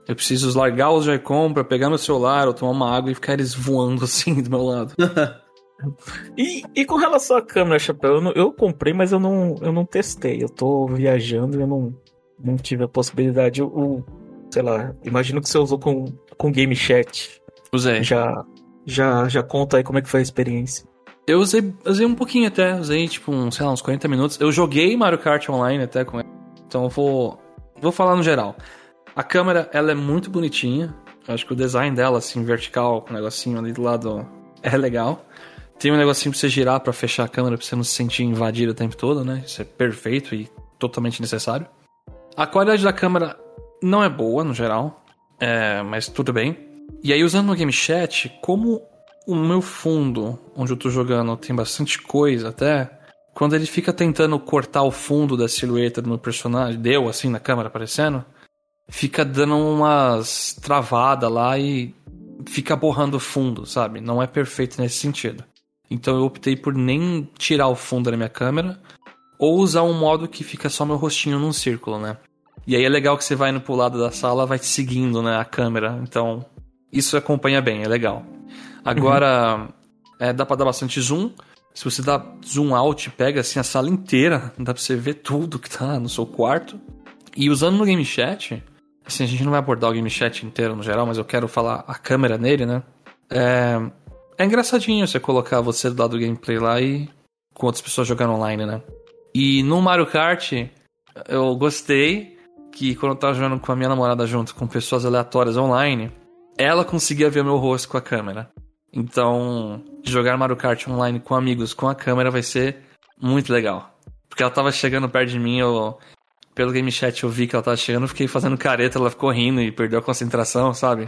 Eu preciso largar os Joy-Con pra pegar no celular ou tomar uma água e ficar eles voando assim do meu lado. E, e com relação à câmera, Chapéu, eu, não- eu comprei, mas eu não, eu não testei. Eu tô viajando e eu não, não tive a possibilidade. O, sei lá, imagino que você usou com, com Game Chat. Usei. Já, já, já conta aí como é que foi a experiência. Eu usei, usei um pouquinho até, usei tipo, um, sei lá, uns quarenta minutos. Eu joguei Mario Kart Online até com ele. Então eu vou, vou falar no geral. A câmera, ela é muito bonitinha. Eu acho que o design dela, assim, vertical, com um negocinho ali do lado, é legal. Tem um negocinho pra você girar pra fechar a câmera, pra você não se sentir invadido o tempo todo, né? Isso é perfeito e totalmente necessário. A qualidade da câmera não é boa, no geral, é, mas tudo bem. E aí, usando o Game Chat, como o meu fundo, onde eu tô jogando, tem bastante coisa até, quando ele fica tentando cortar o fundo da silhueta do meu personagem, deu assim na câmera aparecendo, fica dando umas travadas lá e fica borrando o fundo, sabe? Não é perfeito nesse sentido. Então eu optei por nem tirar o fundo da minha câmera ou usar um modo que fica só meu rostinho num círculo, né? E aí é legal que você vai indo pro lado da sala, vai te seguindo, né, a câmera. Então isso acompanha bem, é legal. Agora, uhum. é, dá pra dar bastante zoom. Se você dá zoom out, pega assim a sala inteira, dá pra você ver tudo que tá no seu quarto. E usando no Game Chat, assim, a gente não vai abordar o Game Chat inteiro no geral, mas eu quero falar a câmera nele, né? É, é engraçadinho você colocar você do lado do gameplay lá e com outras pessoas jogando online, né? E no Mario Kart, eu gostei que quando eu tava jogando com a minha namorada junto, com pessoas aleatórias online, ela conseguia ver o meu rosto com a câmera. Então, jogar Mario Kart online com amigos com a câmera vai ser muito legal. Porque ela tava chegando perto de mim, eu, pelo Game Chat eu vi que ela tava chegando, eu fiquei fazendo careta, ela ficou rindo e perdeu a concentração, sabe?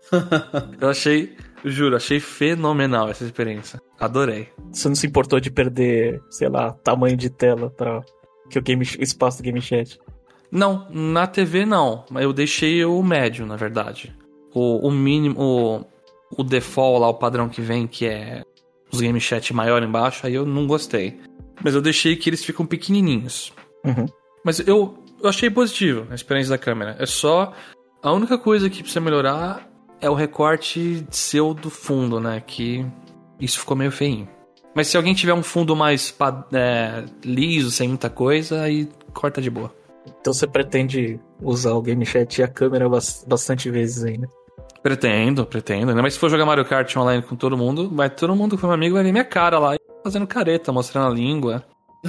Eu achei, eu juro, achei fenomenal essa experiência. Adorei. Você não se importou de perder, sei lá, tamanho de tela para que o, game, o espaço do Game Chat? Não, na T V não, mas eu deixei o médio, na verdade. O, o mínimo, o, o default lá, o padrão que vem, que é os Game Chat maior embaixo, aí eu não gostei. Mas eu deixei que eles ficam pequenininhos. Uhum. Mas eu, eu achei positivo a experiência da câmera. É só, a única coisa que precisa melhorar é o recorte seu do fundo, né? Que isso ficou meio feinho. Mas se alguém tiver um fundo mais é, liso, sem muita coisa, aí corta de boa. Então você pretende usar o Game Chat e a câmera bastante vezes ainda? Pretendo, pretendo. Mas se for jogar Mario Kart online com todo mundo, vai todo mundo que foi meu amigo vai ver minha cara lá, fazendo careta, mostrando a língua.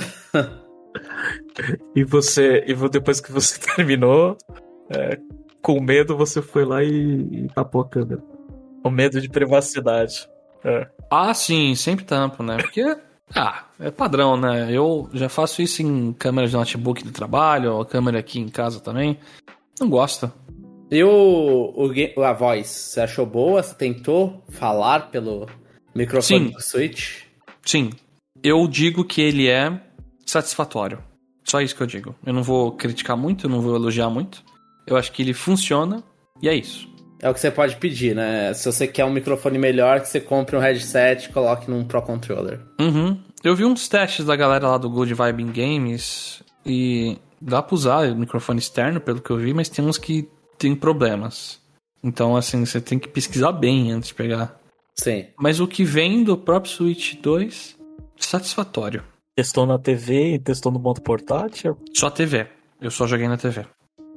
E você, e depois que você terminou, é, com medo, você foi lá e, e tapou a câmera. Com medo de privacidade. É. Ah, sim, sempre tampo, né? Porque, ah, é padrão, né? Eu já faço isso em câmeras de notebook do trabalho, ou câmera aqui em casa também. Não gosto. E o, o, a voz, você achou boa? Você tentou falar pelo microfone Sim. do Switch? Sim. Eu digo que ele é satisfatório. Só isso que eu digo. Eu não vou criticar muito, eu não vou elogiar muito. Eu acho que ele funciona e é isso. É o que você pode pedir, né? Se você quer um microfone melhor, que você compre um headset e coloque num Pro Controller. Uhum. Eu vi uns testes da galera lá do Good Vibing Games e dá pra usar o microfone externo, pelo que eu vi, mas tem uns que tem problemas. Então, assim, você tem que pesquisar bem antes de pegar. Sim. Mas o que vem do próprio Switch dois, satisfatório. Testou na T V e testou no modo portátil? Só T V. Eu só joguei na T V.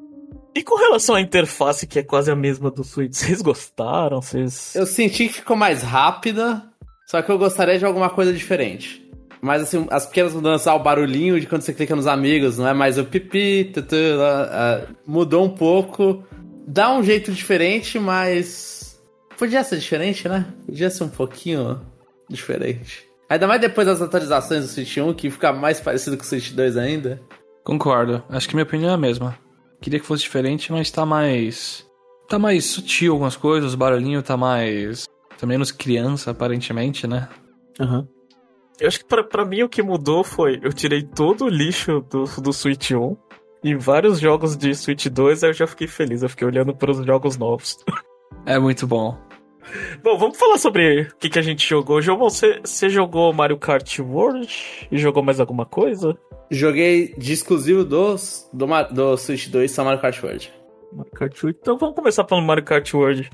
E com relação à interface, que é quase a mesma do Switch, vocês gostaram? Vocês... Eu senti que ficou mais rápida, só que eu gostaria de alguma coisa diferente. Mas assim, as pequenas mudanças, o barulhinho de quando você clica nos amigos, não é mais o pipi, tutu, uh, mudou um pouco. Dá um jeito diferente, mas podia ser diferente, né? Podia ser um pouquinho diferente. Ainda mais depois das atualizações do Switch um, que fica mais parecido com o Switch dois ainda. Concordo. Acho que minha opinião é a mesma. Queria que fosse diferente, mas tá mais... Tá mais sutil algumas coisas, o barulhinho tá mais... Tá menos criança, aparentemente, né? Aham. Uhum. Eu acho que pra, pra mim o que mudou foi... Eu tirei todo o lixo do, do Switch um e vários jogos de Switch dois, aí eu já fiquei feliz. Eu fiquei olhando pros jogos novos. É muito bom. Bom, vamos falar sobre o que, que a gente jogou. João, você, você jogou Mario Kart World e jogou mais alguma coisa? Joguei de exclusivo dos, do, do Switch dois, só Mario Kart World. Mario Kart oito. Então vamos começar pelo Mario Kart World.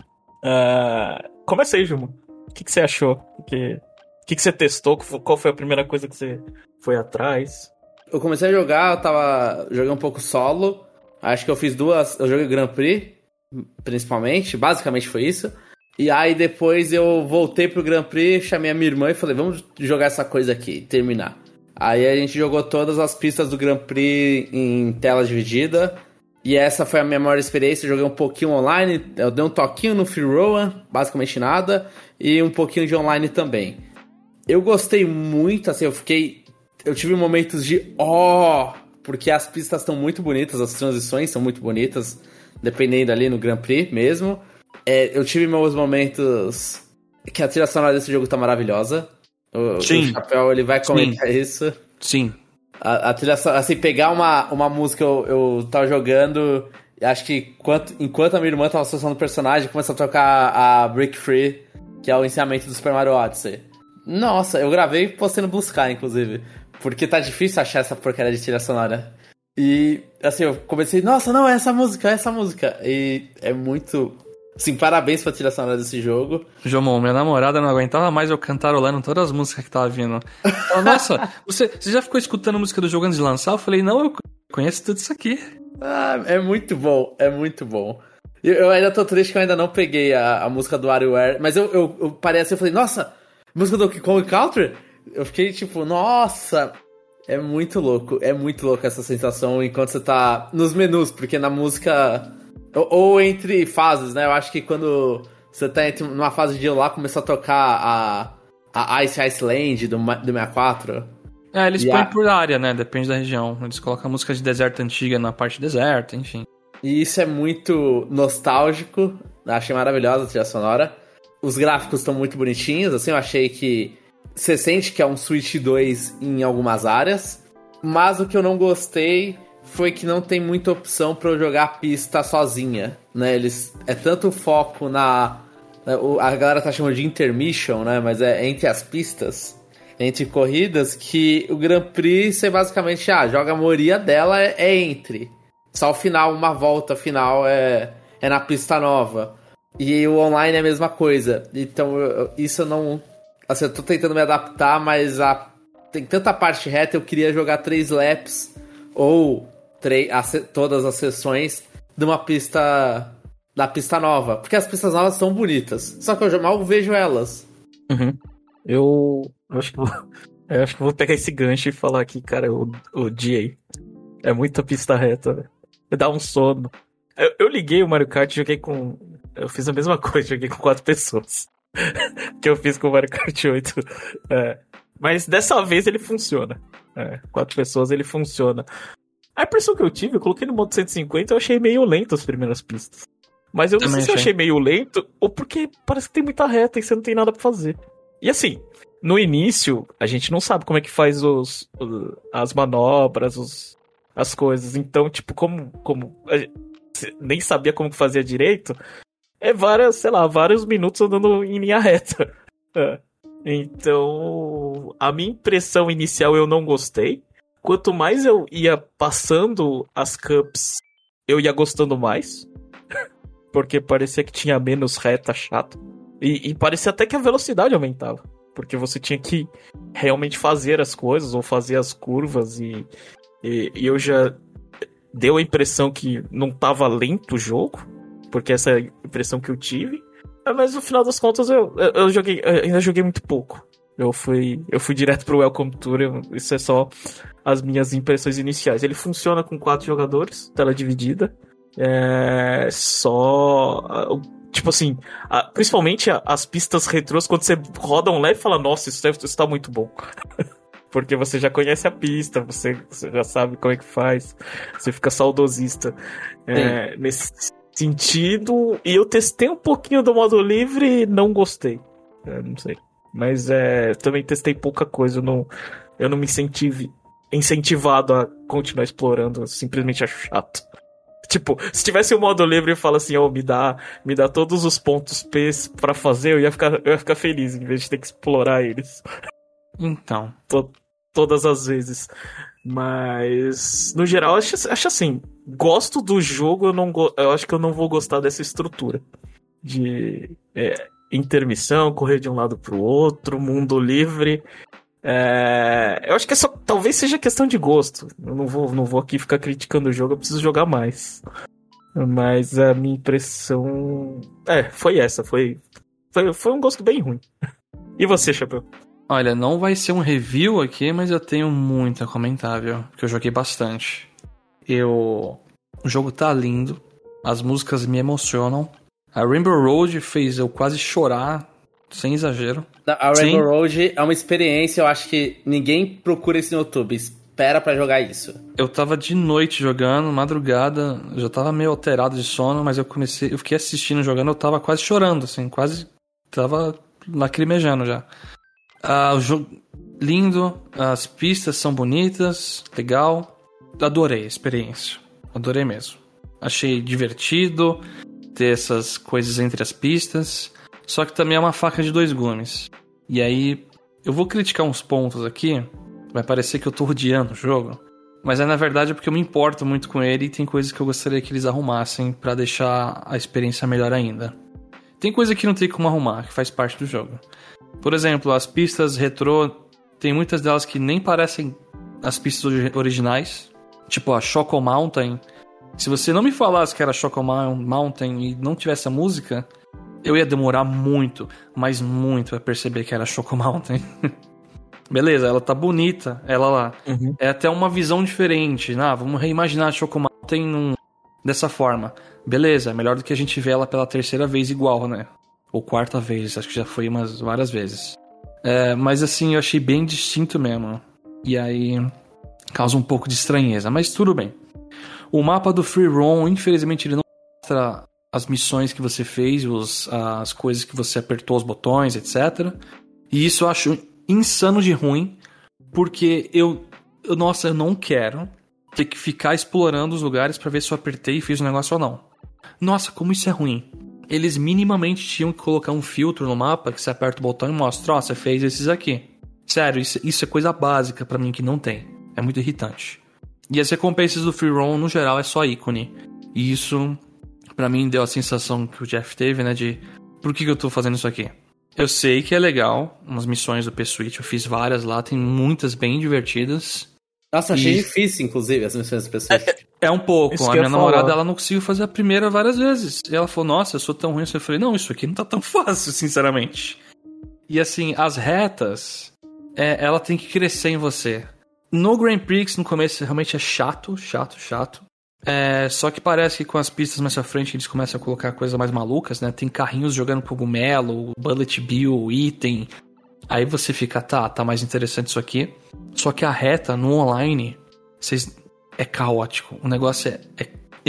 Uh, começa aí, Juma. O que, que você achou? O que, que, que você testou? Qual foi a primeira coisa que você foi atrás? Eu comecei a jogar, eu tava jogando um pouco solo. Acho que eu fiz duas... Eu joguei Grand Prix, principalmente. Basicamente foi isso. E aí depois eu voltei pro Grand Prix, chamei a minha irmã e falei, vamos jogar essa coisa aqui, terminar. Aí a gente jogou todas as pistas do Grand Prix em tela dividida. E essa foi a minha maior experiência. Eu joguei um pouquinho online, eu dei um toquinho no Free Roam, basicamente nada. E um pouquinho de online também. Eu gostei muito, assim, eu fiquei... Eu tive momentos de ó, oh, porque as pistas estão muito bonitas, as transições são muito bonitas, dependendo ali no Grand Prix mesmo. É, eu tive meus momentos que a trilha sonora desse jogo tá maravilhosa. O, Sim. o Chapéu, ele vai comentar Sim. isso. Sim. A, a trilha sonora, assim, pegar uma, uma música eu, eu tava jogando, acho que enquanto, enquanto a minha irmã tava acessando o personagem, começou a tocar a Break Free, que é o encerramento do Super Mario Odyssey. Nossa, eu gravei e postei no Buscar, inclusive. Porque tá difícil achar essa porcaria de trilha sonora. E, assim, eu comecei... Nossa, não, é essa música, é essa música. E é muito... Assim, parabéns pra trilha sonora desse jogo. Jomon, minha namorada não aguentava mais eu cantarolando todas as músicas que tava vindo. Ela, nossa, você, você já ficou escutando a música do jogo antes de lançar? Eu falei, não, eu conheço tudo isso aqui. Ah, é muito bom, é muito bom. Eu, eu ainda tô triste que eu ainda não peguei a, a música do WarioWare. Mas eu, eu, eu parei assim e falei, nossa... Música do Donkey Kong Country? Eu fiquei tipo, nossa, é muito louco, é muito louco essa sensação enquanto você tá nos menus, porque na música, ou, ou entre fases, né, eu acho que quando você tá entre numa fase de lá, começou a tocar a, a Ice Ice Land do, do sessenta e quatro. É, eles e põem a... por área, né, depende da região, eles colocam música de deserto antiga na parte deserta, enfim. E isso é muito nostálgico, achei maravilhosa a trilha sonora. Os gráficos estão muito bonitinhos, assim, eu achei que você sente que é um Switch dois em algumas áreas, mas o que eu não gostei foi que não tem muita opção pra eu jogar a pista sozinha, né, eles, é tanto foco na, a galera tá chamando de intermission, né, mas é entre as pistas, entre corridas, que o Grand Prix, você basicamente, ah, joga a maioria dela é, é entre, só o final, uma volta final é, é na pista nova. E o online é a mesma coisa. Então, eu, isso eu não... Assim, eu tô tentando me adaptar, mas a, tem tanta parte reta, eu queria jogar três laps ou três, a, todas as sessões de uma pista... Da pista nova. Porque as pistas novas são bonitas. Só que eu já mal vejo elas. Uhum. Eu, eu acho que vou, eu acho que vou pegar esse gancho e falar aqui, cara, eu odiei. É muita pista reta, velho. Dá um sono. Eu, eu liguei o Mario Kart e joguei com... Eu fiz a mesma coisa, joguei com quatro pessoas. Que eu fiz com o Mario Kart oito. É. Mas dessa vez ele funciona. É, quatro pessoas ele funciona. A impressão que eu tive, eu coloquei no modo cento e cinquenta, eu achei meio lento as primeiras pistas. Mas eu não Também sei se achei. eu achei meio lento ou porque parece que tem muita reta e você não tem nada pra fazer. E assim, no início, a gente não sabe como é que faz os, os as manobras, os, as coisas. Então, tipo, como, como nem sabia como fazia direito... É várias, sei lá, vários minutos andando em linha reta. É. Então, a minha impressão inicial eu não gostei. Quanto mais eu ia passando as cups, eu ia gostando mais. Porque parecia que tinha menos reta chata. E, e parecia até que a velocidade aumentava. Porque você tinha que realmente fazer as coisas, ou fazer as curvas. E, e, e eu já deu a impressão que não tava lento o jogo. Porque essa é a impressão que eu tive. Mas no final das contas eu, eu, eu joguei, eu ainda joguei muito pouco. Eu fui, eu fui direto pro Welcome Tour. Eu, isso é só as minhas impressões iniciais. Ele funciona com quatro jogadores, tela dividida. É só... Tipo assim, a, principalmente a, as pistas retrôs, quando você roda um leve e fala, nossa, isso, deve, isso tá muito bom. Porque você já conhece a pista, você, você já sabe como é que faz. Você fica saudosista. É, nesse sentido, e eu testei um pouquinho do modo livre e não gostei. É, não sei. Mas é, também testei pouca coisa. Eu não, eu não me senti incentivado a continuar explorando. Eu simplesmente acho chato. Tipo, se tivesse o um modo livre e fala assim, ó, oh, me dá, me dá todos os pontos P pra fazer, eu ia ficar, eu ia ficar feliz, em vez de ter que explorar eles. Então. Tô, todas as vezes. Mas, no geral, acho, acho assim, gosto do jogo, eu, não go- eu acho que eu não vou gostar dessa estrutura. De é, intermissão, correr de um lado pro outro, mundo livre. É, eu acho que é só, talvez seja questão de gosto. Eu não vou, não vou aqui ficar criticando o jogo, eu preciso jogar mais. Mas a minha impressão... É, foi essa, foi, foi, foi um gosto bem ruim. E você, Chapéu? Olha, não vai ser um review aqui, mas eu tenho muito a comentar, viu? Porque eu joguei bastante. Eu... O jogo tá lindo, as músicas me emocionam. A Rainbow Road fez eu quase chorar, sem exagero. A Rainbow Sim. Road é uma experiência, eu acho que ninguém procura isso no YouTube. Espera pra jogar isso. Eu tava de noite jogando, madrugada, eu já tava meio alterado de sono, mas eu comecei, eu fiquei assistindo jogando, eu tava quase chorando, assim, quase tava lacrimejando já. Ah, o jogo lindo, as pistas são bonitas, legal. Adorei a experiência, adorei mesmo. Achei divertido ter essas coisas entre as pistas, só que também é uma faca de dois gumes. E aí, eu vou criticar uns pontos aqui, vai parecer que eu tô odiando o jogo, mas é na verdade porque eu me importo muito com ele e tem coisas que eu gostaria que eles arrumassem pra deixar a experiência melhor ainda. Tem coisa que não tem como arrumar, que faz parte do jogo. Por exemplo, as pistas retrô, tem muitas delas que nem parecem as pistas originais, tipo a Choco Mountain. Se você não me falasse que era Choco Mountain e não tivesse a música, eu ia demorar muito, mas muito pra perceber que era Choco Mountain. Beleza, ela tá bonita, ela lá. Uhum. É até uma visão diferente. Ah, vamos reimaginar a Choco Mountain num... dessa forma. Beleza, é melhor do que a gente ver ela pela terceira vez igual, né? Ou quarta vez, acho que já foi umas várias vezes. É, mas assim, eu achei bem distinto mesmo. E aí, causa um pouco de estranheza, mas tudo bem. O mapa do Free Roam, infelizmente, ele não mostra as missões que você fez, os, as coisas que você apertou os botões, etcétera. E isso eu acho insano de ruim, porque eu, eu nossa, eu não quero ter que ficar explorando os lugares pra ver se eu apertei e fiz o negócio ou não. Nossa, como isso é ruim. Eles minimamente tinham que colocar um filtro no mapa que você aperta o botão e mostra, ó, oh, você fez esses aqui. Sério, isso, isso é coisa básica pra mim que não tem. É muito irritante. E as recompensas do Free Roam, no geral, é só ícone. E isso, pra mim, deu a sensação que o Jeff teve, né, de por que, que eu tô fazendo isso aqui? Eu sei que é legal, umas missões do P-Switch, eu fiz várias lá, tem muitas bem divertidas. Nossa, achei E... difícil, inclusive, as missões do pessoal. É um pouco. Isso A que eu minha ia namorada, falar. ela não conseguiu fazer a primeira várias vezes. E ela falou, nossa, eu sou tão ruim. Eu falei, não, isso aqui não tá tão fácil, sinceramente. E assim, as retas, é, ela tem que crescer em você. No Grand Prix, no começo, realmente é chato, chato, chato. É, só que parece que com as pistas mais pra frente, eles começam a colocar coisas mais malucas, né? Tem carrinhos jogando cogumelo, bullet bill, item. Aí você fica, tá, tá mais interessante isso aqui. Só que a reta, no online, vocês... é caótico. O negócio é, é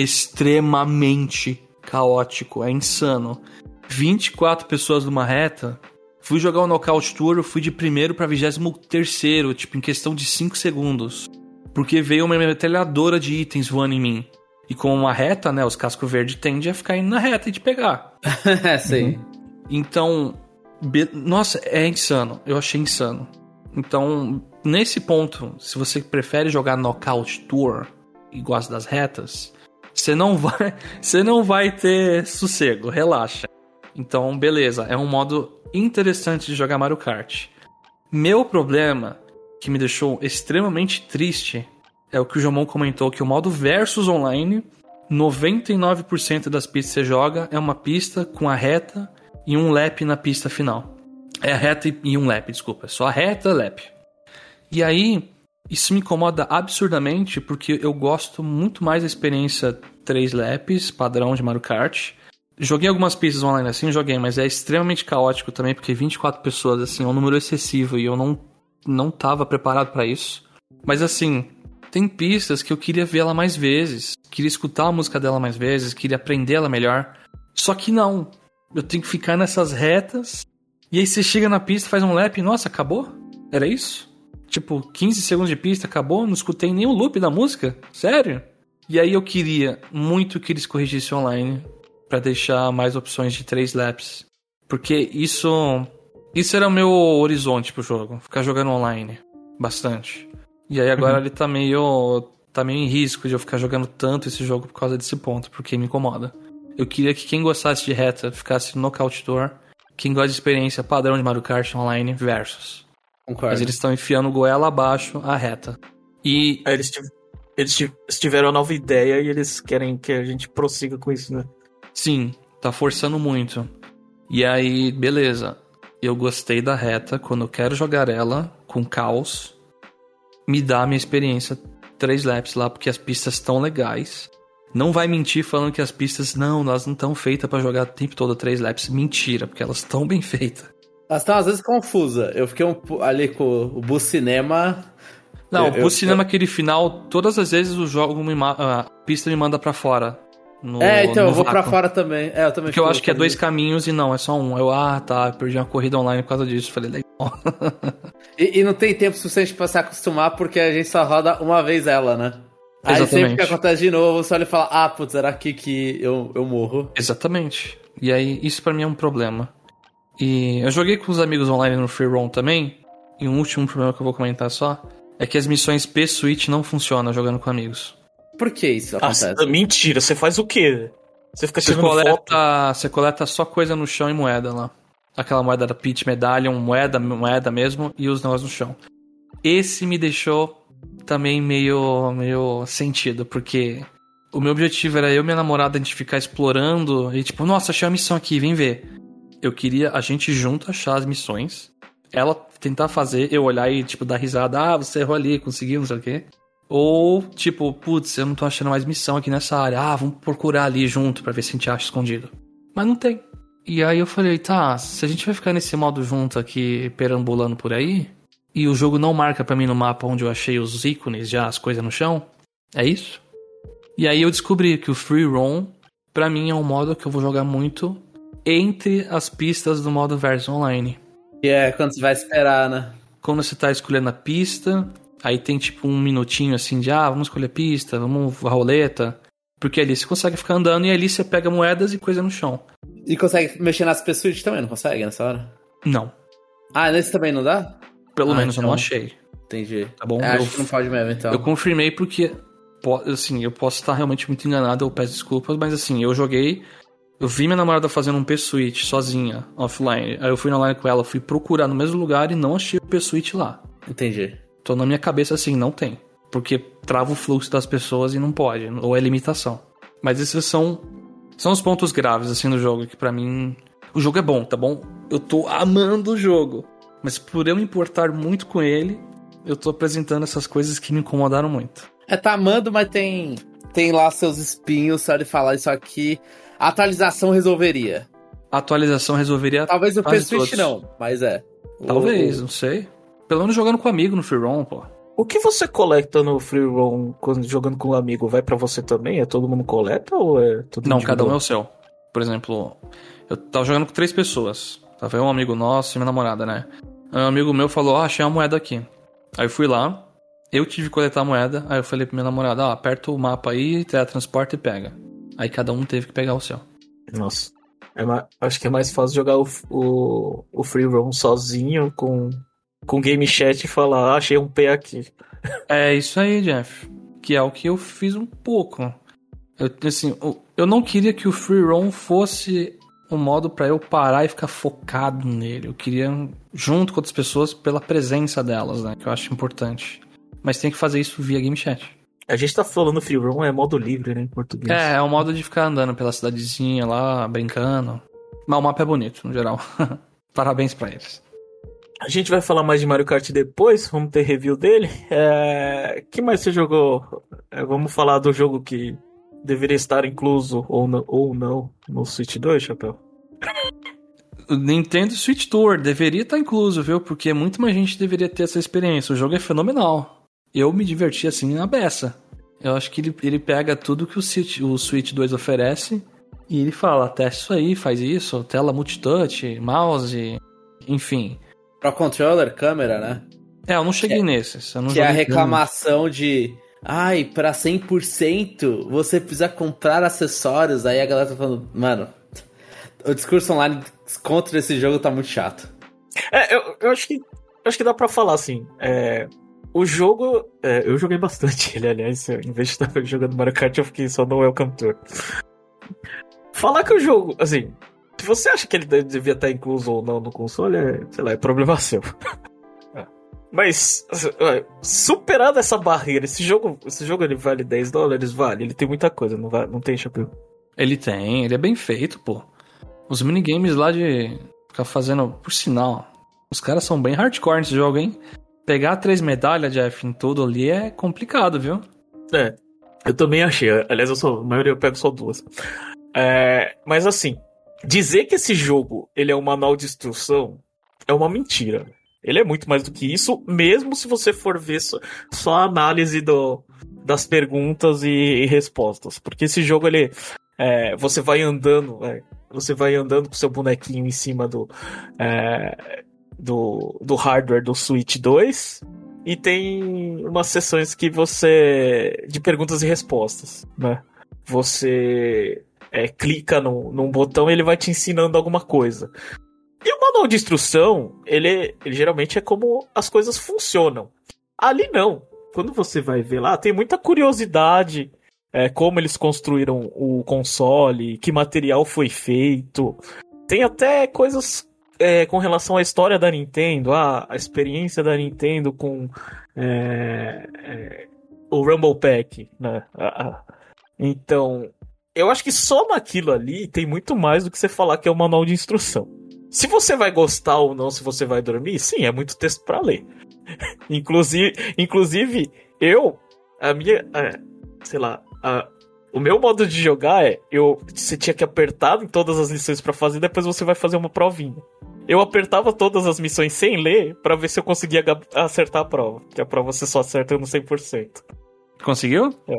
extremamente caótico. É insano. vinte e quatro pessoas numa reta. Fui jogar o Knockout Tour, eu fui de primeiro pra vigésimo terceiro, tipo, em questão de cinco segundos. Porque veio uma metralhadora de itens voando em mim. E com uma reta, né, os cascos verdes tendem a ficar indo na reta e te pegar. Sim. Uhum. Então, be... nossa, é insano. Eu achei insano. Então, nesse ponto, se você prefere jogar Knockout Tour e gosta das retas, você não vai, você não vai ter sossego, relaxa. Então, beleza, é um modo interessante de jogar Mario Kart. Meu problema, que me deixou extremamente triste, é o que o Jomon comentou, que o modo versus online, noventa e nove por cento das pistas que você joga é uma pista com a reta e um lap na pista final. É a reta e um lap, desculpa. Só a reta e lap. E aí, isso me incomoda absurdamente, porque eu gosto muito mais da experiência três laps, padrão de Mario Kart. Joguei algumas pistas online assim, joguei, mas é extremamente caótico também, porque vinte e quatro pessoas, assim, é um número excessivo e eu não, não tava preparado pra isso. Mas assim, tem pistas que eu queria ver ela mais vezes, queria escutar a música dela mais vezes, queria aprender ela melhor. Só que não. Eu tenho que ficar nessas retas. E aí você chega na pista, faz um lap e, nossa, acabou? Era isso? Tipo, quinze segundos de pista, acabou? Não escutei nem o loop da música? Sério? E aí eu queria muito que eles corrigissem online pra deixar mais opções de três laps. Porque isso... Isso era o meu horizonte pro jogo, ficar jogando online. Bastante. E aí agora Uhum. ele tá meio... Tá meio em risco de eu ficar jogando tanto esse jogo por causa desse ponto, porque me incomoda. Eu queria que quem gostasse de reta ficasse no Knockout Door. Quem gosta de experiência padrão de Mario Kart Online versus. Concordo. Mas eles estão enfiando goela abaixo a reta. E Aí eles, tiv- eles tiv- eles tiveram uma nova ideia e eles querem que a gente prossiga com isso, né? sim, tá forçando muito. E aí, beleza. Eu gostei da reta. Quando eu quero jogar ela com caos, me dá a minha experiência três laps lá, porque as pistas estão legais. Não vai mentir falando que as pistas, não, elas não estão feitas pra jogar o tempo todo três laps. Mentira, porque elas estão bem feitas. Elas estão às vezes confusas. Eu fiquei um, po- ali com o Bus Cinema. Não, Eu- o cinema aquele final, todas as vezes o jogo me ma- a pista me manda pra fora. No, É, então no eu vou pra vácuo. fora também. É, eu também Porque eu fico acho que é dois fazendo caminhos e não, é só um. Eu, ah, tá, perdi uma corrida online por causa disso. Falei, legal. isso. E, e não tem tempo suficiente pra se acostumar, porque a gente só roda uma vez ela, né? Aí sempre Exatamente. que acontece de novo, você olha e fala, ah, putz, era aqui que eu, eu morro. Exatamente. E aí, isso pra mim é um problema. E eu joguei com os amigos online no Free Roam também. E um último problema que eu vou comentar só é que as missões P-Switch não funcionam jogando com amigos. Por que isso acontece? Ah, mentira, você faz o quê? Você fica Você tirando foto? coleta, você coleta só coisa no chão e moeda lá. Aquela moeda da Peach Medallion, moeda, moeda mesmo, e os negócios no chão. Esse me deixou também meio, meio sentido, porque o meu objetivo era eu e minha namorada a gente ficar explorando e tipo, nossa, achei a missão aqui, vem ver. Eu queria a gente junto achar as missões, ela tentar fazer, eu olhar e tipo dar risada, ah, você errou ali, conseguiu, não sei o quê. Ou tipo, putz, eu não tô achando mais missão aqui nessa área, ah, vamos procurar ali junto pra ver se a gente acha escondido. Mas não tem. E aí eu falei, tá, se a gente vai ficar nesse modo junto aqui, perambulando por aí, e o jogo não marca pra mim no mapa onde eu achei os ícones, já as coisas no chão, é isso? E aí eu descobri que o Free Roam, pra mim, é um modo que eu vou jogar muito entre as pistas do modo Versus Online. Que é quando você vai esperar, né? Quando você tá escolhendo a pista, aí tem tipo um minutinho assim de, ah, vamos escolher a pista, vamos a roleta, porque ali você consegue ficar andando e ali você pega moedas e coisa no chão. E consegue mexer nas pessoas também, não consegue nessa hora? Não. Ah, nesse também não dá? Pelo Ah, menos eu então. não achei. Entendi. Tá bom? É, acho Eu- que não pode mesmo, então. Eu confirmei porque, po- assim, eu posso estar realmente muito enganado, eu peço desculpas, mas assim, eu joguei, eu vi minha namorada fazendo um P-Switch sozinha, offline, aí eu fui online com ela, fui procurar no mesmo lugar e não achei o P-Switch lá. Entendi. Tô na minha cabeça assim, não tem, porque trava o fluxo das pessoas e não pode, ou é limitação. Mas esses são, são os pontos graves, assim, no jogo, que pra mim, o jogo é bom, tá bom? Eu tô amando o jogo, mas por eu me importar muito com ele, eu tô apresentando essas coisas que me incomodaram muito. É, tá amando, mas tem, tem lá seus espinhos, só de falar isso aqui. A atualização resolveria. A atualização resolveria Talvez o quase P-Switch todos. não, mas é. Talvez, O- não sei. Pelo menos jogando com amigo no Free Roam, pô. O que você coleta no Free Roam quando jogando com um amigo? Vai pra você também? É todo mundo coleta ou é tudo Não, individual? cada um é o seu. Por exemplo, eu tava jogando com três pessoas. Tava eu, um amigo nosso e minha namorada, né? Aí um amigo meu falou, ah, achei uma moeda aqui. Aí eu fui lá, eu tive que coletar a moeda, aí eu falei pra minha namorada, ah, aperta o mapa aí, teletransporta e pega. Aí cada um teve que pegar o seu. Nossa. É ma- Acho que é mais fácil jogar o, o, o Free Roam sozinho com, com game chat e falar, ah, achei um P aqui. É isso aí, Jeff. Que é o que eu fiz um pouco. Eu, assim, eu, eu não queria que o Free Roam fosse um modo pra eu parar e ficar focado nele. Eu queria, junto com outras pessoas, pela presença delas, né? Que eu acho importante. Mas tem que fazer isso via game chat. A gente tá falando Free Roam, é modo livre, né, em português. É, é um modo de ficar andando pela cidadezinha lá, brincando. Mas o mapa é bonito, no geral. Parabéns pra eles. A gente vai falar mais de Mario Kart depois, vamos ter review dele. É... que mais você jogou? É, vamos falar do jogo que deveria estar incluso ou não, ou não no Switch dois, Chapéu? O Nintendo Switch Tour deveria estar incluso, viu? Porque muito mais gente deveria ter essa experiência. O jogo é fenomenal. Eu me diverti assim na beça. Eu acho que ele, ele pega tudo que o Switch, o Switch dois oferece e ele fala, testa isso aí, faz isso, tela multitouch, mouse, enfim. Pro controller, câmera, né? É, eu não cheguei Que é- nesses. Eu não Que é a joguei reclamação de... Ai, pra cem por cento você precisa comprar acessórios. Aí a galera tá falando... Mano, o discurso online contra esse jogo tá muito chato. É, eu, eu acho que acho que dá pra falar assim. É, o jogo... É, eu joguei bastante ele, aliás. Em vez de estar jogando Mario Kart, eu fiquei só no Welcome Tour. Falar que o jogo... Assim, se você acha que ele devia estar incluso ou não no console, é, sei lá, é problema seu. Mas, superando essa barreira, esse jogo, esse jogo ele vale dez dólares? Vale. Ele tem muita coisa, não, vale, não tem, Chapéu? Ele tem, ele é bem feito, pô. Os minigames lá de ficar fazendo... Por sinal, os caras são bem hardcore nesse jogo, hein? Pegar três medalhas, Jeff, em tudo ali é complicado, viu? É, eu também achei. Aliás, eu sou, a maioria eu pego só duas. É, mas assim, dizer que esse jogo ele é um manual de instrução é uma mentira. Ele é muito mais do que isso, mesmo se você for ver só, só a análise do, das perguntas e, e respostas. Porque esse jogo, ele, é, você vai andando, é, você vai andando com seu bonequinho em cima do, é, do, do hardware do Switch dois, e tem umas sessões que você... de perguntas e respostas, né? Você é, clica no, num botão e ele vai te ensinando alguma coisa. E o manual de instrução, ele, ele geralmente é como as coisas funcionam. Ali não. Quando você vai ver lá, tem muita curiosidade, é, como eles construíram o console, que material foi feito. Tem até coisas é, com relação à história da Nintendo, a, a experiência da Nintendo com é, é, o Rumble Pack, né? A, a, então, eu acho que só naquilo ali tem muito mais do que você falar que é um manual de instrução. Se você vai gostar ou não, se você vai dormir, sim, é muito texto pra ler. inclusive, inclusive, eu, a minha, é, sei lá, a, o meu modo de jogar é, eu, você tinha que apertar em todas as lições pra fazer, depois você vai fazer uma provinha. Eu apertava todas as missões sem ler, pra ver se eu conseguia acertar a prova. Que a prova você só acerta no cem por cento. Conseguiu? É.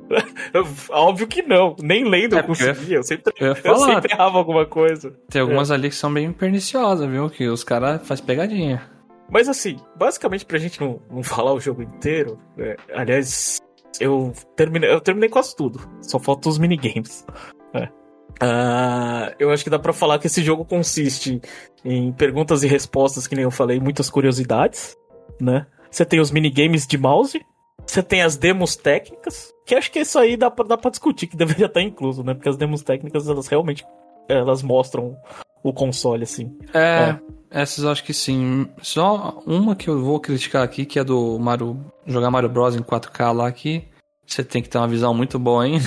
Óbvio que não, nem lendo é, eu conseguia, eu sempre, eu, eu sempre errava alguma coisa. Tem algumas é. ali que são bem perniciosas, viu? Que os caras fazem pegadinha. Mas assim, basicamente pra gente não, não falar o jogo inteiro, é, aliás, eu terminei, eu terminei quase tudo, só faltam os minigames. É. Uh, eu acho que dá pra falar que esse jogo consiste em perguntas e respostas, que nem eu falei, muitas curiosidades, né? Você tem os minigames de mouse. Você tem as demos técnicas, que acho que isso aí dá pra, dá pra discutir, que deveria estar incluso, né? Porque as demos técnicas, elas realmente elas mostram o console, assim. É, é, essas eu acho que sim. Só uma que eu vou criticar aqui, que é do Mario, jogar Mario Bros em quatro K lá, que você tem que ter uma visão muito boa, hein?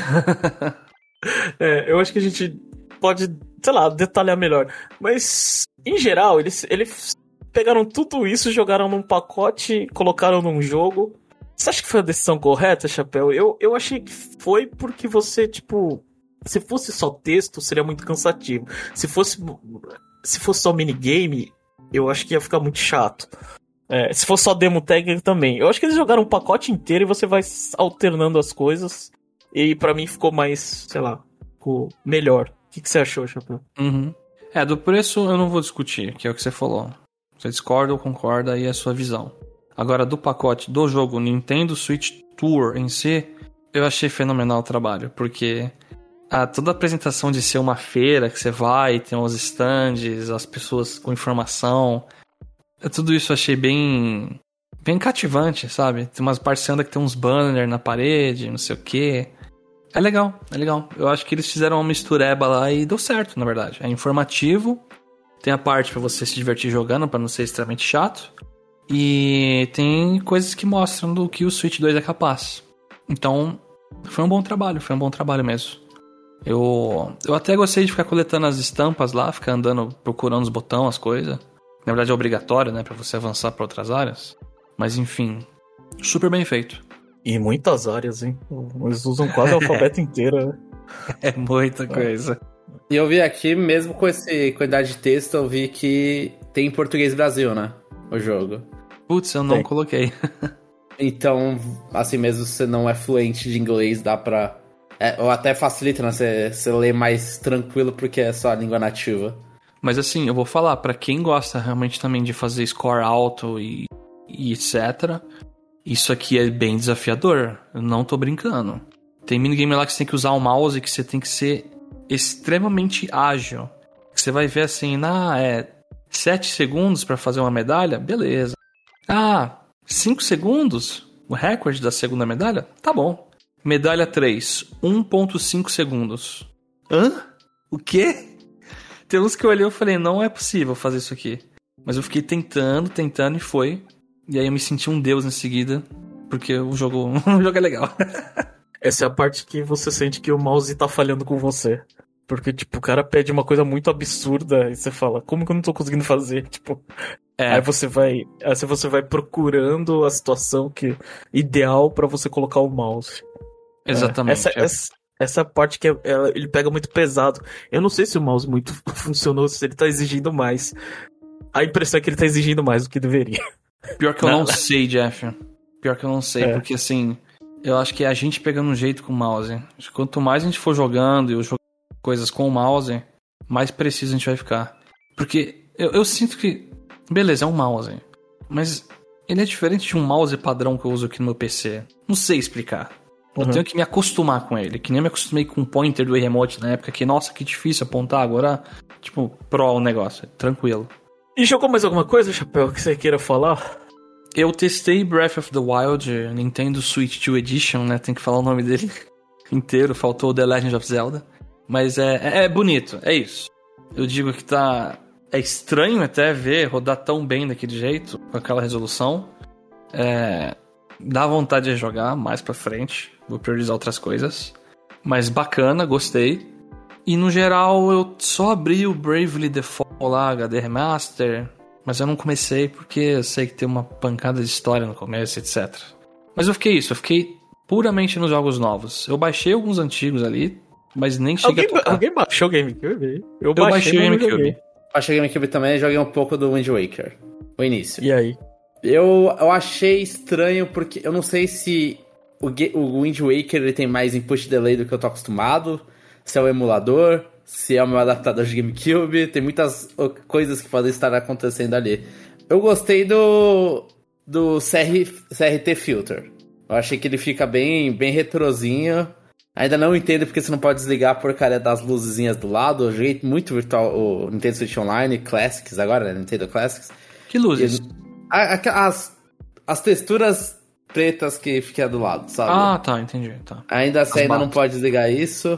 É, eu acho que a gente pode, sei lá, detalhar melhor. Mas, em geral, eles, eles pegaram tudo isso, jogaram num pacote, colocaram num jogo. Você acha que foi a decisão correta, Chapéu? Eu, eu achei que foi porque você, tipo... Se fosse só texto, seria muito cansativo. Se fosse, se fosse só minigame, eu acho que ia ficar muito chato. É, se fosse só demo técnica também. Eu acho que eles jogaram um pacote inteiro e você vai alternando as coisas. E pra mim ficou mais, sei lá, ficou melhor. O que, que você achou, Chapéu? Uhum. É, do preço eu não vou discutir, que é o que você falou. Você discorda ou concorda, aí é a sua visão. Agora, do pacote do jogo Nintendo Switch Tour em si, eu achei fenomenal o trabalho, porque a, toda a apresentação de ser uma feira que você vai, tem os stands, as pessoas com informação, tudo isso eu achei bem, bem cativante, sabe? Tem umas partes que tem uns banners na parede, não sei o quê. É legal, é legal. Eu acho que eles fizeram uma mistureba lá e deu certo, na verdade. É informativo, tem a parte pra você se divertir jogando, pra não ser extremamente chato. E tem coisas que mostram do que o Switch dois é capaz. Então, foi um bom trabalho, foi um bom trabalho mesmo. Eu, eu até gostei de ficar coletando as estampas lá, ficar andando, procurando os botões, as coisas. Na verdade é obrigatório, né, pra você avançar pra outras áreas. Mas enfim, super bem feito. E muitas áreas, hein? Eles usam quase o alfabeto inteiro, né? É muita coisa. E eu vi aqui, mesmo com essa quantidade de texto, eu vi que tem em português Brasil, né? O jogo. Putz, eu não tem. Coloquei. Então, assim mesmo, se você não é fluente de inglês, dá pra... É, ou até facilita, né? Você, você lê mais tranquilo porque é só a língua nativa. Mas assim, eu vou falar, pra quem gosta realmente também de fazer score alto e, e etcétera, isso aqui é bem desafiador. Eu não tô brincando. Tem minigame lá que você tem que usar o mouse, que você tem que ser extremamente ágil. Você vai ver assim, na... É, sete segundos pra fazer uma medalha? Beleza. Ah, cinco segundos? O recorde da segunda medalha? Tá bom. Medalha três, um ponto cinco segundos. Hã? O quê? Tem uns que eu olhei e falei, não é possível fazer isso aqui. Mas eu fiquei tentando, tentando e foi. E aí eu me senti um deus em seguida, porque o jogo, o jogo é legal. Essa é a parte que você sente que o mouse tá falhando com você. Porque, tipo, o cara pede uma coisa muito absurda e você fala, como que eu não tô conseguindo fazer? Tipo, é. aí você vai, aí você vai procurando a situação que, ideal pra você colocar o mouse. Exatamente. É, essa, é. essa, essa parte que é, ela, ele pega muito pesado. Eu não sei se o mouse muito funcionou, se ele tá exigindo mais. A impressão é que ele tá exigindo mais do que deveria. Pior que eu não, não sei, Jeff. Pior que eu não sei, é. porque assim, eu acho que é a gente pegando um jeito com o mouse. Quanto mais a gente for jogando e eu jogo coisas com o mouse, mais preciso a gente vai ficar. Porque eu, eu sinto que, beleza, é um mouse, mas ele é diferente de um mouse padrão que eu uso aqui no meu P C. Não sei explicar. Eu uhum. tenho que me acostumar com ele, que nem eu me acostumei com o pointer do Remote na época, que nossa, que difícil apontar, agora, tipo, pro o negócio, tranquilo. E jogou mais alguma coisa, Chapéu, que você queira falar? Eu testei Breath of the Wild, Nintendo Switch dois Edition, né, tem que falar o nome dele inteiro, faltou The Legend of Zelda. Mas é, é, é bonito, é isso. Eu digo que tá... É estranho até ver rodar tão bem daquele jeito, com aquela resolução. É, dá vontade de jogar mais pra frente. Vou priorizar outras coisas. Mas bacana, gostei. E no geral eu só abri o Bravely Default lá, H D Remaster. Mas eu não comecei porque eu sei que tem uma pancada de história no começo, etcétera. Mas eu fiquei isso, eu fiquei puramente nos jogos novos. Eu baixei alguns antigos ali, mas nem cheguei alguém, a tocar. Alguém baixou o GameCube? Eu, eu baixei, baixei o GameCube. Baixei o GameCube também e joguei um pouco do Wind Waker. O início. E aí? Eu, eu achei estranho porque eu não sei se o, o Wind Waker ele tem mais input delay do que eu tô acostumado, se é o emulador, se é o meu adaptador de GameCube, tem muitas coisas que podem estar acontecendo ali. Eu gostei do, do C R, C R T Filter. Eu achei que ele fica bem, bem retrozinho. Ainda não entendo porque você não pode desligar a porcaria das luzinhas do lado. Eu joguei muito virtual o Nintendo Switch Online, Classics agora, né? Nintendo Classics. Que luzes? E, a, as, as texturas pretas que ficam do lado, sabe? Ah, tá, entendi. Tá. Ainda assim, ainda não pode desligar isso.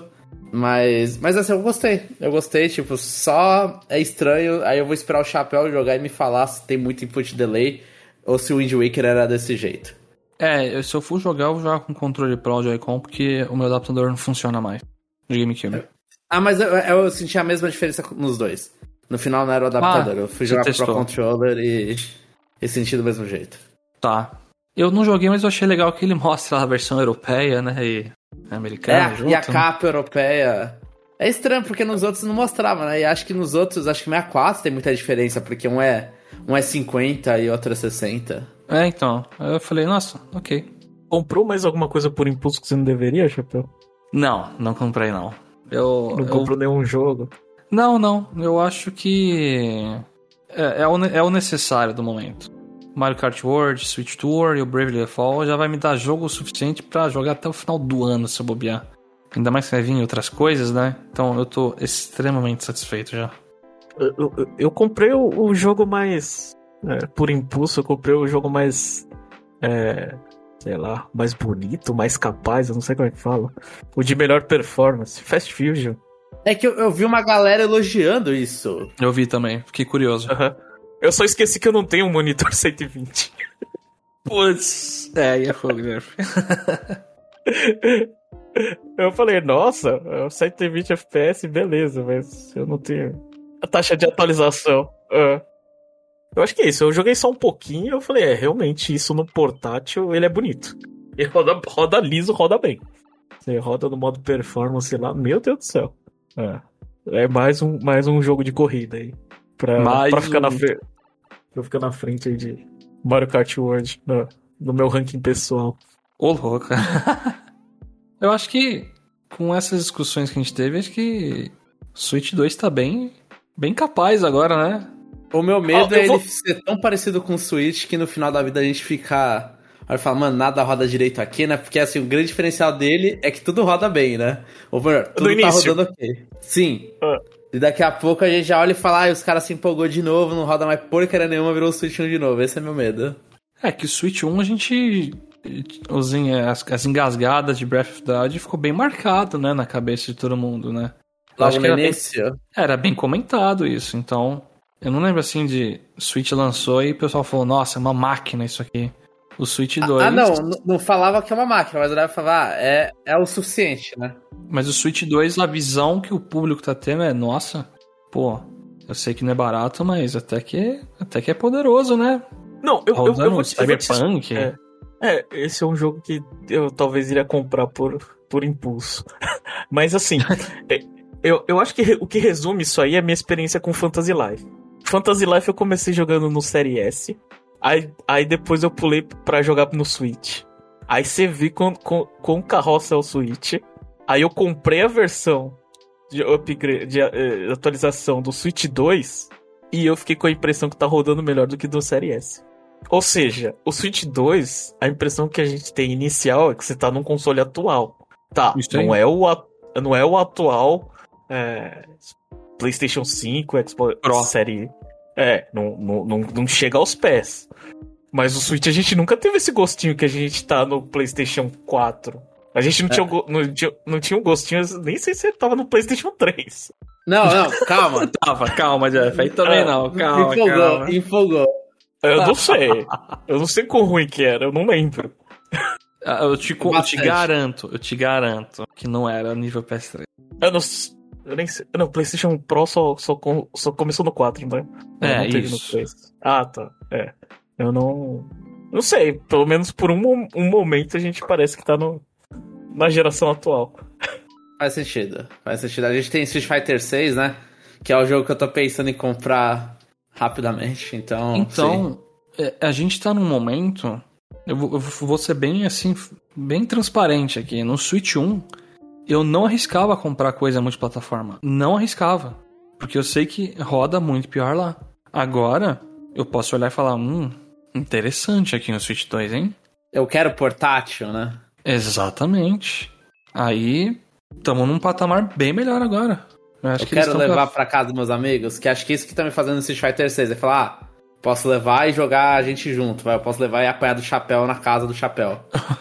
Mas, mas assim, eu gostei. Eu gostei, tipo, só é estranho. Aí eu vou esperar o Chapéu jogar e me falar se tem muito input delay ou se o Wind Waker era desse jeito. É, se eu for jogar, eu vou jogar com controle Pro Joy-Con, porque o meu adaptador não funciona mais de GameCube. Ah, mas eu, eu senti a mesma diferença nos dois. No final não era o adaptador, ah, eu fui jogar pro Controller e, e senti do mesmo jeito. Tá. Eu não joguei, mas eu achei legal que ele mostra a versão europeia, né, e americana é, junto. E a capa europeia... É estranho, porque nos outros não mostrava, né? E acho que nos outros, acho que o sessenta e quatro tem muita diferença, porque um é, um é cinquenta e outro é sessenta. É, então. Eu falei, nossa, ok. Comprou mais alguma coisa por impulso que você não deveria, Chapéu? Não, não comprei, não. Eu, não eu... comprou nenhum jogo? Não, não. Eu acho que é, é, o, é o necessário do momento. Mario Kart World, Switch Tour e o Bravely Default já vai me dar jogo suficiente pra jogar até o final do ano, se eu bobear. Ainda mais que vai vir outras coisas, né? Então eu tô extremamente satisfeito já. Eu, eu, eu comprei o, o jogo mais... É, por impulso, eu comprei o jogo mais... É, sei lá, mais bonito, mais capaz, eu não sei como é que fala. O de melhor performance, Fast Fusion. É que eu, eu vi uma galera elogiando isso. Eu vi também, fiquei curioso. Uhum. Eu só esqueci que eu não tenho um monitor cento e vinte. Putz, é, aí é fogo, né? Eu falei, nossa, cento e vinte F P S, beleza, mas eu não tenho a taxa de atualização. Uh. Eu acho que é isso, eu joguei só um pouquinho e eu falei, é, realmente isso no portátil, ele é bonito. Ele roda, roda liso, roda bem. Você roda no modo performance lá, meu Deus do céu. É, é mais, um, mais um jogo de corrida aí. Pra, pra, ficar, um... na fre... pra ficar na frente aí de Mario Kart World no, no meu ranking pessoal. Ô, louco. Eu acho que com essas discussões que a gente teve, acho que o Switch dois tá bem, bem capaz agora, né? O meu medo oh, é vou... ele ser tão parecido com o Switch que no final da vida a gente fica... Aí fala, mano, nada roda direito aqui, né? Porque assim, o grande diferencial dele é que tudo roda bem, né? Ou melhor, tudo no tá início. rodando ok. Sim. Ah. E daqui a pouco a gente já olha e fala, ah, os caras se empolgou de novo, não roda mais porcaria nenhuma, virou o Switch um de novo. Esse é meu medo. É que o Switch um a gente... Os, as, as engasgadas de Breath of the Wild ficou bem marcado, né? Na cabeça de todo mundo, né? Logo Acho que no era bem, início. era bem comentado isso, então... Eu não lembro assim de... Switch lançou e o pessoal falou, nossa, é uma máquina isso aqui. O Switch dois... Ah, não, n- não falava que é uma máquina, mas eu falava, ah, é, é o suficiente, né? Mas o Switch dois, a visão que o público tá tendo é, nossa, pô, eu sei que não é barato, mas até que, até que é poderoso, né? Não, eu, eu, eu vou te eu vou te- Cyberpunk. É, é, esse é um jogo que eu talvez iria comprar por, por impulso. Mas assim, é, eu, eu acho que re- o que resume isso aí é a minha experiência com Fantasy Life. Fantasy Life eu comecei jogando no Série S, aí, aí depois eu pulei pra jogar no Switch. Aí você viu com, com, com carroça é o Switch. Aí eu comprei a versão de upgrade, de eh, atualização do Switch dois e eu fiquei com a impressão que tá rodando melhor do que do Série S. Ou seja, o Switch dois, a impressão que a gente tem inicial é que você tá num console atual. Tá, Isso aí. não é, o, a- não é o atual é, PlayStation cinco, Xbox Pro. Série... É, não, não, não, não chega aos pés. Mas o Switch a gente nunca teve esse gostinho que a gente tá no PlayStation quatro. A gente não, É. tinha, um go- não, tinha, não tinha um gostinho, nem sei se tava no PlayStation três. Não, não, calma. Tava, calma, Jeff, aí também É, não, calma, empolgou, calma. empolgou. Eu não sei. Eu não sei quão ruim que era, eu não lembro. Ah, Eu te, co- eu te Bastante. garanto, eu te garanto que não era nível P S três. Eu não, s- eu nem sei. Não, PlayStation Pro só, só, com- só começou no quatro, né? É, não teve isso. no três. Ah, tá. É. Eu não. Não sei. Pelo menos por um, mo- um momento a gente parece que tá no, na geração atual. Faz sentido, faz sentido. A gente tem Street Fighter seis, né? Que é o jogo que eu tô pensando em comprar rapidamente, então... sim. Então, é, a gente tá num momento. Eu vou, eu vou ser bem assim, bem transparente aqui. No Switch um, eu não arriscava comprar coisa multiplataforma. Não arriscava. Porque eu sei que roda muito pior lá. Agora, eu posso olhar e falar, hum, interessante aqui no Switch dois, hein? Eu quero portátil, né? Exatamente. Aí, estamos num patamar bem melhor agora. Eu, acho Eu que eles quero tão levar pra- pra casa dos meus amigos, que acho que isso que tá me fazendo no Street Fighter seis. É falar, ah, posso levar e jogar a gente junto, vai. Eu posso levar e apanhar do chapéu na casa do chapéu.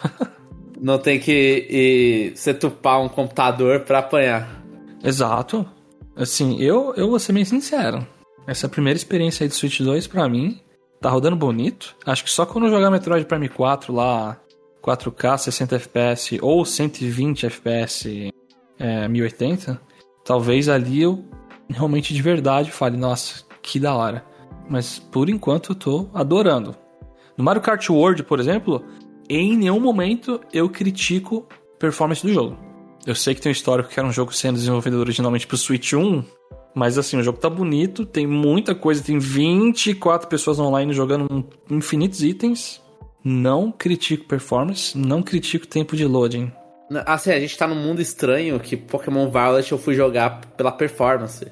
Não tem que ir setupar um computador pra apanhar. Exato. Assim, eu, eu vou ser bem sincero. Essa primeira experiência aí do Switch dois, pra mim, tá rodando bonito. Acho que só quando eu jogar Metroid Prime quatro lá, quatro K, sessenta F P S ou cento e vinte F P S é, mil e oitenta, talvez ali eu realmente de verdade fale, nossa, que da hora. Mas por enquanto eu tô adorando. No Mario Kart World, por exemplo, em nenhum momento eu critico a performance do jogo. Eu sei que tem um histórico que era um jogo sendo desenvolvido originalmente pro Switch um, mas assim, o jogo tá bonito, tem muita coisa, tem vinte e quatro pessoas online jogando infinitos itens. Não critico performance, não critico tempo de loading. Assim, a gente tá num mundo estranho que Pokémon Violet eu fui jogar pela performance.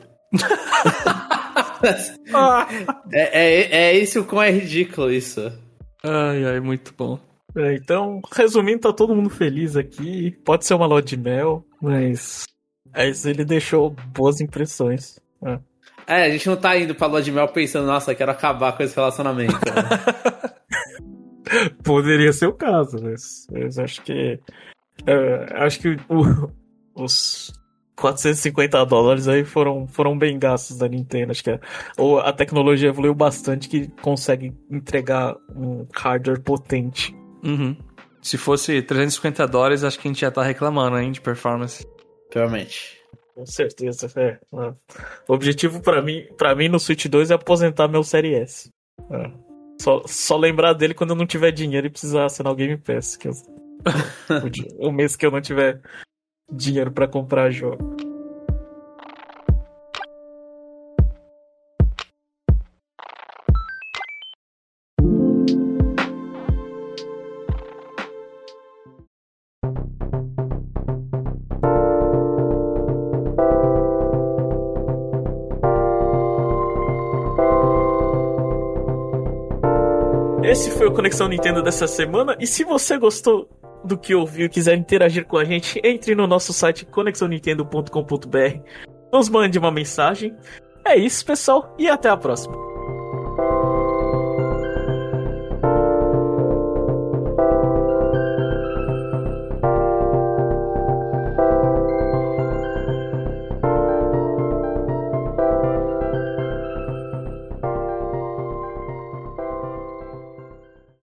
é, é, é esse o quão é ridículo isso. Ai, ai, muito bom. É, então, resumindo, tá todo mundo feliz aqui. Pode ser uma lua de mel, mas. Mas ele deixou boas impressões. É. É, a gente não tá indo pra lua de mel pensando, nossa, quero acabar com esse relacionamento. Né? Poderia ser o caso, mas, mas acho que. é, acho que o- os quatrocentos e cinquenta dólares aí foram, foram bem gastos da Nintendo. Acho que a, ou a tecnologia evoluiu bastante que consegue entregar um hardware potente. Uhum. Se fosse trezentos e cinquenta dólares, acho que a gente já tá reclamando, hein, de performance. Realmente. Com certeza, é. é. O objetivo pra mim, pra mim no Switch dois é aposentar meu Série S. É. Só, só lembrar dele quando eu não tiver dinheiro e precisar assinar o Game Pass. Que eu, o, di- o mês que eu não tiver dinheiro pra comprar jogo. Esse foi o Conexão Nintendo dessa semana. E se você gostou do que ouviu e quiser interagir com a gente, entre no nosso site conexão nintendo ponto com ponto b r. Nos mande uma mensagem. É isso, pessoal, e até a próxima.